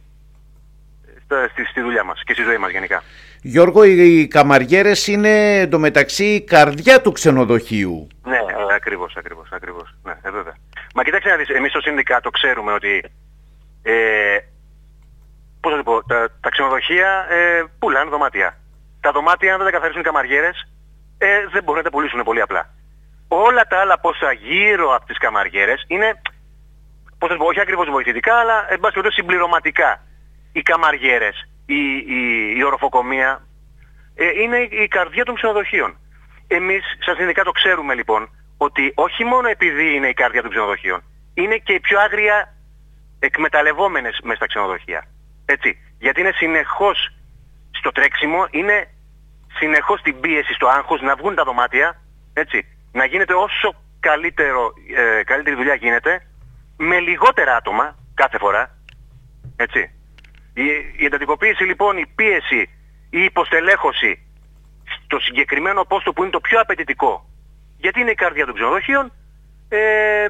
στα, στη, στη δουλειά μας και στη ζωή μας γενικά. Γιώργο, οι καμαριέρες είναι εντωμεταξύ η καρδιά του ξενοδοχείου. Ναι, ε, ακριβώς, ακριβώς, ακριβώς. Ναι, ε, βέβαια. Μα κοιτάξτε να δεις, εμείς στο συνδικάτο ξέρουμε ότι ε, πώς θα το πω, τα, τα ξενοδοχεία ε, πουλάνε δωμάτια. Τα δωμάτια, αν δεν τα καθαρίσουν οι καμαριέρες, ε, δεν μπορούν να τα πουλήσουν πολύ απλά. Όλα τα άλλα πόσα γύρω από τις καμαριέρες είναι, πώς θα το πω, όχι ακριβώς βοηθητικά, αλλά εν πάση περιπτώσει συμπληρωματικά. Οι καμαριέρες, η, η, η οροφοκομεία, ε, είναι η καρδιά των ξενοδοχείων. Εμείς, σαν συνδικάτο, ξέρουμε λοιπόν ότι όχι μόνο επειδή είναι η καρδιά των ξενοδοχείων, είναι και η πιο άγρια εκμεταλλευόμενες μέσα στα ξενοδοχεία. Έτσι. Γιατί είναι συνεχώς στο τρέξιμο, είναι συνεχώς στην πίεση, στο άγχος, να βγουν τα δωμάτια, έτσι. Να γίνεται όσο καλύτερο, ε, καλύτερη δουλειά γίνεται, με λιγότερα άτομα κάθε φορά, έτσι. Η, η εντατικοποίηση λοιπόν, η πίεση, η υποστελέχωση στο συγκεκριμένο πόστο που είναι το πιο απαιτητικό, γιατί είναι η καρδιά των ξενοδοχείων, ε,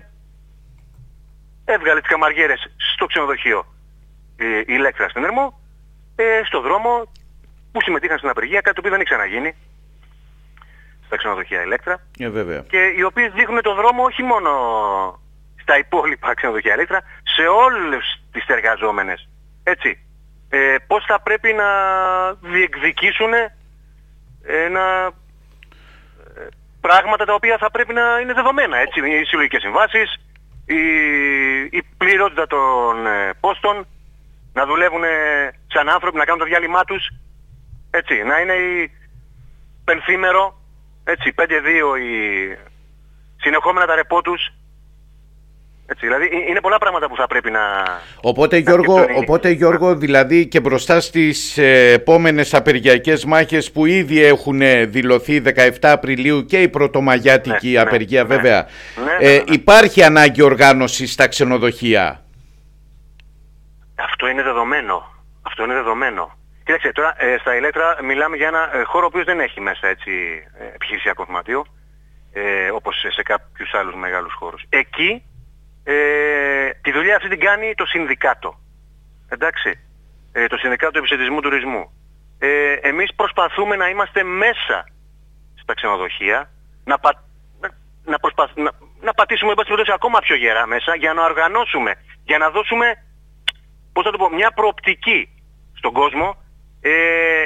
έβγαλε τις καμαριέρες στο ξενοδοχείο η, η Ηλέκτρα στην Ερμό, ε, στο δρόμο που συμμετείχαν στην απεργία, κάτι το οποίο δεν έχει ξαναγίνει στα ξενοδοχεία Ηλέκτρα. Ε, βέβαια. Και οι οποίες δείχνουν το δρόμο όχι μόνο στα υπόλοιπα ξενοδοχεία Ηλέκτρα, σε όλες τις εργαζόμενες. Έτσι. Ε, πώς θα πρέπει να διεκδικήσουν ένα, ε, πράγματα τα οποία θα πρέπει να είναι δεδομένα. Έτσι. Οι συλλογικές συμβάσεις, η, η πληρότητα των ε, πόστων, να δουλεύουν σαν άνθρωποι, να κάνουν το διάλειμμά τους. Έτσι. Να είναι η πενθήμερο, έτσι, πέντε δύο οι συνεχόμενα τα ρεπό τους. Έτσι, δηλαδή είναι πολλά πράγματα που θα πρέπει να... Οπότε, να Γιώργο, οπότε Γιώργο, δηλαδή και μπροστά στις ε, επόμενες απεργιακές μάχες που ήδη έχουν δηλωθεί δεκαεφτά Απριλίου και η πρωτομαγιάτικη ναι, απεργία ναι, βέβαια, ναι, ναι, ναι, ναι. Ε, υπάρχει ανάγκη οργάνωσης στα ξενοδοχεία. Αυτό είναι δεδομένο. Αυτό είναι δεδομένο. Κοίταξε, τώρα ε, στα Ηλέκτρα μιλάμε για ένα ε, χώρο ο οποίος δεν έχει μέσα έτσι, ε, επιχειρησιακό δωμάτιο, ε, όπως σε κάποιους άλλους μεγάλους χώρους. Εκεί ε, τη δουλειά αυτή την κάνει το συνδικάτο. Εντάξει, ε, το Συνδικάτο Επισιτισμού Τουρισμού. Ε, εμείς προσπαθούμε να είμαστε μέσα στα ξενοδοχεία, να, πα, να, να, προσπαθ, να, να πατήσουμε ακόμα πιο γερά μέσα για να οργανώσουμε, για να δώσουμε, πώς θα το πω, μια προοπτική στον κόσμο, ε,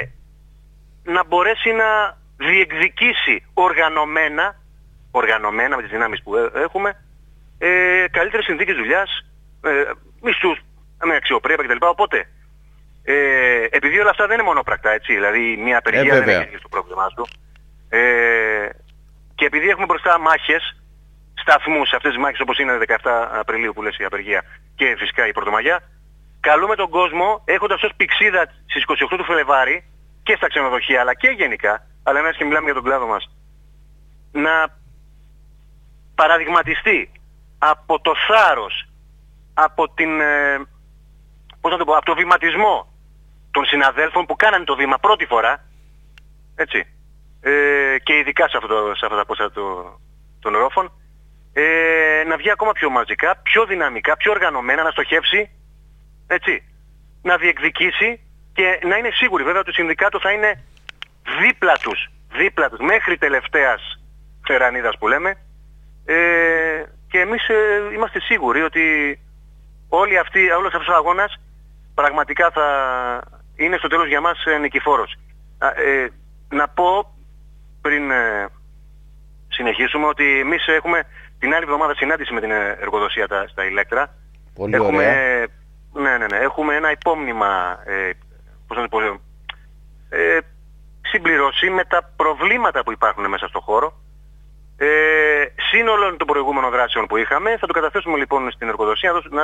να μπορέσει να διεκδικήσει οργανωμένα, οργανωμένα με τις δυνάμεις που έχουμε, ε, καλύτερες συνθήκες δουλειάς, ε, μισθούς με αξιοπρέπεια κτλ. Οπότε, ε, επειδή όλα αυτά δεν είναι μονόπρακτα, έτσι, δηλαδή μια απεργία ε, δεν έχει στο πρόβλημά του, ε, και επειδή έχουμε μπροστά μάχες, σταθμούς, αυτές τις μάχες όπως είναι δεκαεφτά Απριλίου που λες η απεργία και φυσικά η Πρωτομαγιά, καλούμε τον κόσμο, έχοντας ως πηξίδα στις είκοσι οκτώ του Φλεβάρι και στα ξενοδοχεία αλλά και γενικά, αλλά εμείς και μιλάμε για τον κλάδο μας, να παραδειγματιστεί από το θάρρος, από, την, ε, πώς να το πω, από το βηματισμό των συναδέλφων που κάνανε το βήμα πρώτη φορά, έτσι, ε, και ειδικά σε, αυτό το, σε αυτά τα πόσα το, των ρόφων, ε, να βγει ακόμα πιο μαζικά, πιο δυναμικά, πιο οργανωμένα, να στοχεύσει, έτσι, να διεκδικήσει και να είναι σίγουροι βέβαια ότι το συνδικάτο θα είναι δίπλα τους, δίπλα τους, μέχρι τελευταίας φερανίδας που λέμε, ε, και εμείς ε, είμαστε σίγουροι ότι όλοι αυτοί, όλος αυτός ο αγώνας πραγματικά θα είναι στο τέλος για μας ε, νικηφόρος. Ε, να πω πριν ε, συνεχίσουμε ότι εμείς έχουμε την άλλη εβδομάδα συνάντηση με την εργοδοσία τα, στα Ηλέκτρα. Πολύ έχουμε, ωραία. Ναι, ναι, ναι. Έχουμε ένα υπόμνημα ε, πώς να το πω, ε, συμπληρώσει με τα προβλήματα που υπάρχουν μέσα στον χώρο. Ε, σύνολο των προηγούμενων δράσεων που είχαμε, θα το καταθέσουμε λοιπόν στην εργοδοσία να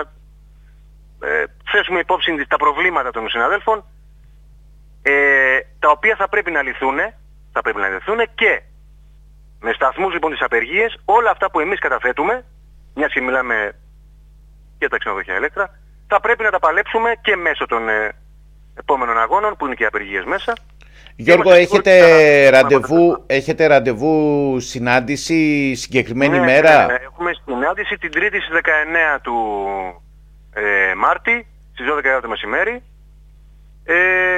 ε, θέσουμε υπόψη τα προβλήματα των συναδέλφων, ε, τα οποία θα πρέπει να λυθούν, θα πρέπει να λυθούν και με σταθμούς λοιπόν τις απεργίες, όλα αυτά που εμείς καταθέτουμε, μιας και μιλάμε για τα ξενοδοχεία Ηλέκτρα, θα πρέπει να τα παλέψουμε και μέσω των ε, επόμενων αγώνων που είναι και οι απεργίες μέσα. Γιώργο, έχετε ραντεβού, έχετε ραντεβού συνάντηση συγκεκριμένη ναι, μέρα? Ναι, ναι, έχουμε συνάντηση την Τρίτη στις δεκαεννέα του ε, Μάρτη, στις δώδεκα το μεσημέρι. Ε,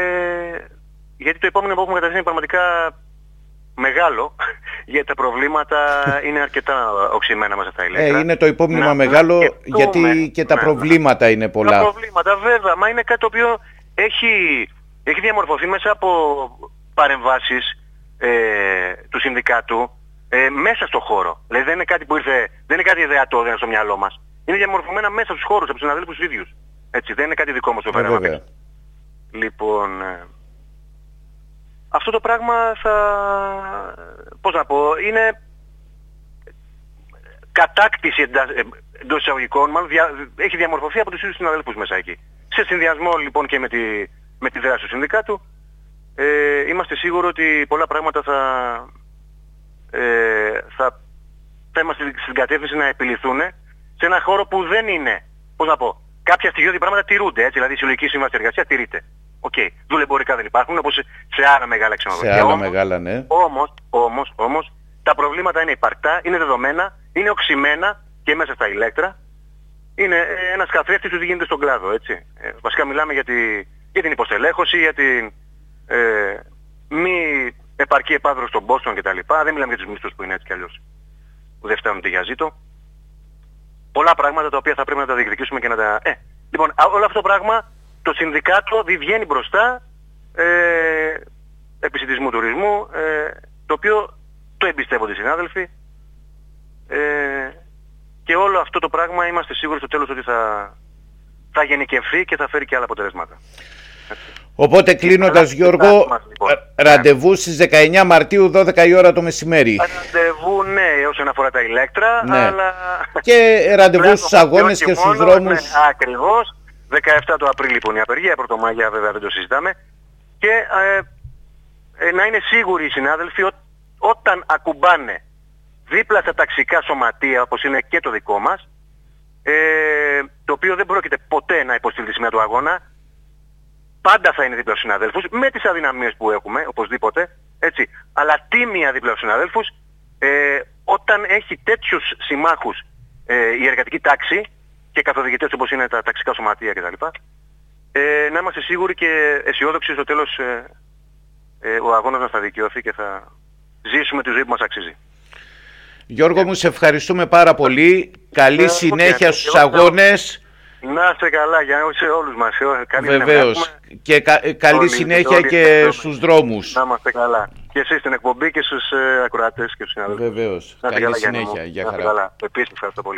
γιατί το επόμενο που έχουμε καταθέσει είναι πραγματικά μεγάλο, γιατί τα προβλήματα είναι αρκετά οξυμένα μέσα στα Ηλέκτρα. Ε, είναι το υπόμνημα μεγάλο, σκεφτούμε, γιατί και τα ναι, προβλήματα είναι πολλά. Τα προβλήματα βέβαια, μα είναι κάτι το οποίο έχει... Έχει διαμορφωθεί μέσα από παρεμβάσεις ε, του συνδικάτου ε, μέσα στο χώρο. Δηλαδή δεν είναι κάτι που ήρθε, δεν είναι κάτι ιδεατό, δεν είναι στο μυαλό μας. Είναι διαμορφωμένα μέσα στους χώρους, από τους συναδέλφους τους ίδιους. Έτσι, δεν είναι κάτι δικό μας το φέραμε. Ε, λοιπόν, ε, αυτό το πράγμα θα, πώς να πω, είναι κατάκτηση εντός εισαγωγικών, μάλλον δια, έχει διαμορφωθεί από τους ίδιους συναδέλφους μέσα εκεί. Σε συνδυασμό λοιπόν και με τη, με τη δράση του συνδικάτου, ε, είμαστε σίγουροι ότι πολλά πράγματα θα, ε, θα, θα είμαστε στην κατεύθυνση να επιληθούν σε ένα χώρο που δεν είναι, πώς να πω, κάποια στοιχειώδη πράγματα τηρούνται, έτσι, δηλαδή η συλλογική σύμβαση εργασίας τηρείται. Οκ, okay. Δουλεμπορικά δεν υπάρχουν, όπως σε άλλα μεγάλα ξενοδοχεία. Σε άλλα όμως, μεγάλα, ναι. Όμως, όμως, όμως, τα προβλήματα είναι υπαρκτά, είναι δεδομένα, είναι οξυμένα και μέσα στα ηλέκτρα. Είναι ένας καθρέφτης που γίνεται στον κλάδο, έτσι. Ε, βασικά μιλάμε για, τη, για την υποστελέχωση, για την ε, μη επαρκή επάδρωση των πόστων κτλ. Δεν μιλάμε για τους μισθούς που είναι έτσι κι αλλιώς, που δεν φτάνουν για ζήτο. Πολλά πράγματα τα οποία θα πρέπει να τα διεκδικήσουμε και να τα... Ε, λοιπόν, όλο αυτό το πράγμα το συνδικάτο βγαίνει μπροστά ε, επισιτισμού τουρισμού, ε, το οποίο το εμπιστεύονται οι συνάδελφοι ε, και όλο αυτό το πράγμα είμαστε σίγουροι στο τέλος ότι θα, θα γενικευθεί και θα φέρει και άλλα αποτελέσματα. Οπότε κλείνοντας, Γιώργο, μας, λοιπόν. ραντεβού στις δεκαεννιά Μαρτίου δώδεκα η ώρα το μεσημέρι. Ραντεβού, ναι, όσον αφορά τα ηλέκτρα, ναι. Αλλά... και ραντεβού στους αγώνες και, και στους δρόμους. Ναι, ακριβώς. δεκαεπτά του Απρίλη που είναι η απεργία, Πρωτομαγιά βέβαια δεν το συζητάμε. Και ε, ε, να είναι σίγουροι οι συνάδελφοι ότι όταν ακουμπάνε δίπλα στα ταξικά σωματεία, όπως είναι και το δικό μας, ε, το οποίο δεν πρόκειται ποτέ να υποστείλει τη σημαία του αγώνα, πάντα θα είναι δίπλα στους συναδέλφους, με τις αδυναμίες που έχουμε, οπωσδήποτε, έτσι, αλλά τίμια δίπλα στους συναδέλφους, ε, όταν έχει τέτοιους συμμάχους ε, η εργατική τάξη και καθοδηγητές όπως είναι τα ταξικά σωματεία κτλ. Ε, να είμαστε σίγουροι και αισιόδοξοι στο τέλος ε, ε, ο αγώνας μας θα δικαιωθεί και θα ζήσουμε τη ζωή που μας αξίζει. Γιώργο μου, σε ευχαριστούμε πάρα πολύ. Καλή ε, συνέχεια στους εγώ, αγώνες. Να είστε καλά για σε όλους μας. Καλή Βεβαίως. Και κα, καλή όλοι, συνέχεια όλοι, και όλοι, στους δρόμους. Να είμαστε καλά. Και εσείς στην εκπομπή και στους ε, ακροατές και στους συναδέλφους. Βεβαίως. Καλή καλά, συνέχεια. Για χαρά. Καλά. Επίσης ευχαριστώ πολύ.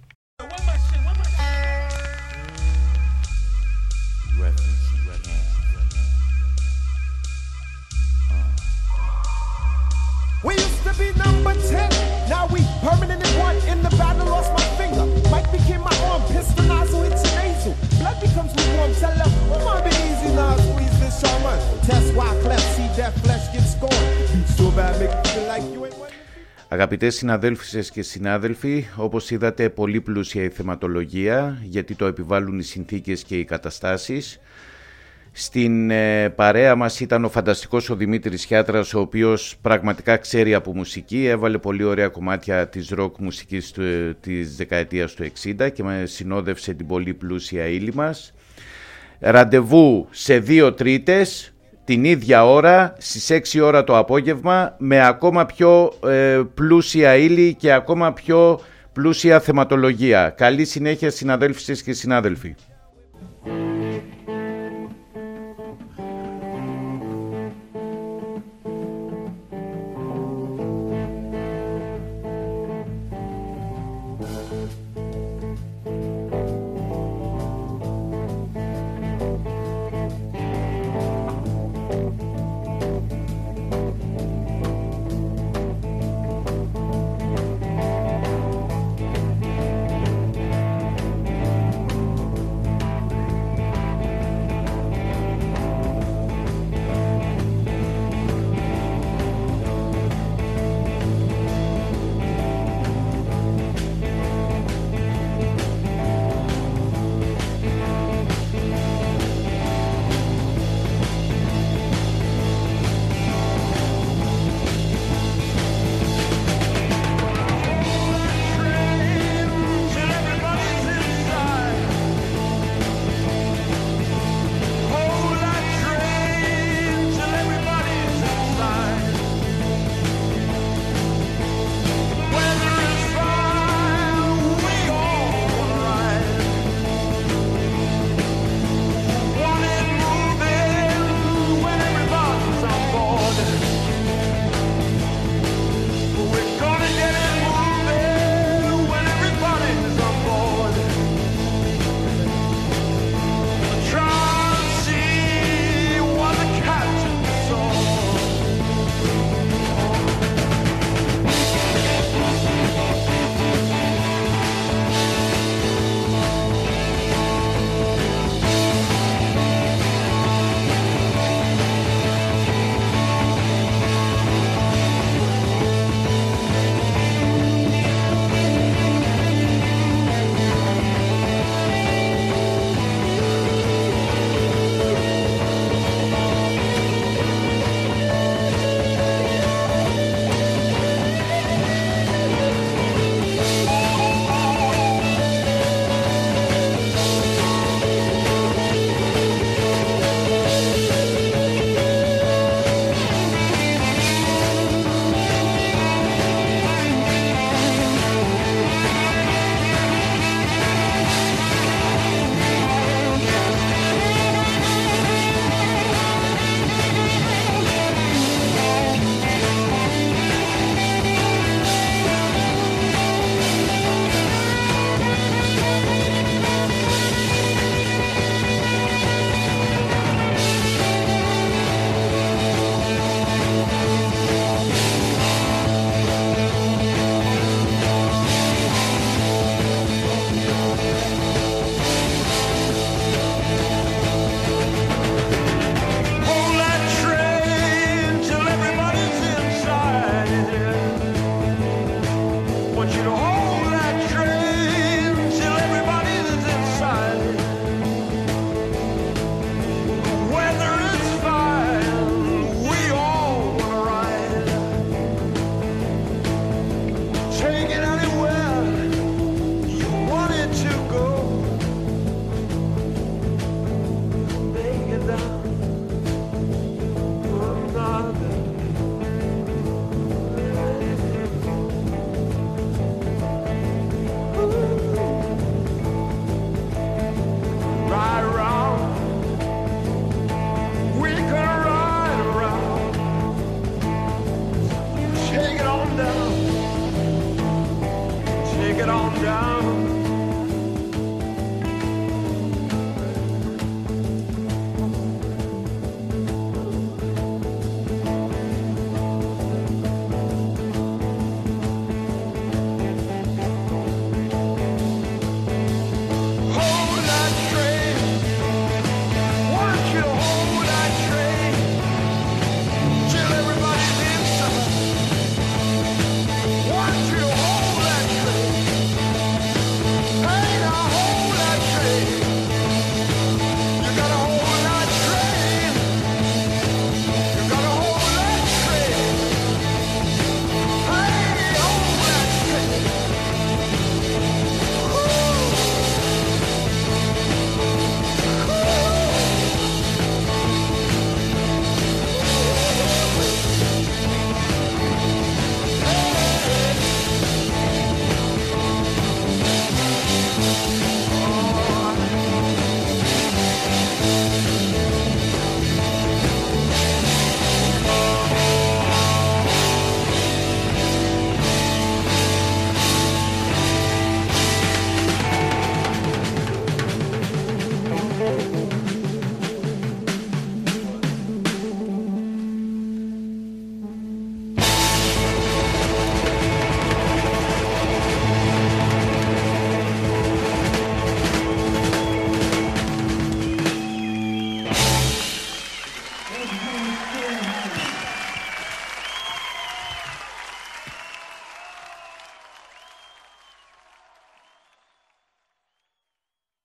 We used to be number ten, now we permanent in one. In the battle lost my finger, Mike became my arm. Pistol nozzle hits your nasal, blood becomes lukewarm. Tell her, oh my be easy now, squeeze this shaman. Test why cleft, see that flesh get scorned. You so bad, make you feel like you ain't. Αγαπητές συναδέλφισες και συνάδελφοι, όπως είδατε πολύ πλούσια η θεματολογία, γιατί το επιβάλλουν οι συνθήκες και οι καταστάσεις. Στην ε, παρέα μας ήταν ο φανταστικός ο Δημήτρης Χιάτρας, ο οποίος πραγματικά ξέρει από μουσική, έβαλε πολύ ωραία κομμάτια της ροκ μουσικής του, της δεκαετίας του εξήντα και με συνόδευσε την πολύ πλούσια ύλη μας. Ραντεβού σε δύο Τρίτες, την ίδια ώρα, στις έξι ώρα το απόγευμα, με ακόμα πιο ε, πλούσια ύλη και ακόμα πιο πλούσια θεματολογία. Καλή συνέχεια συναδέλφισες και συνάδελφοι.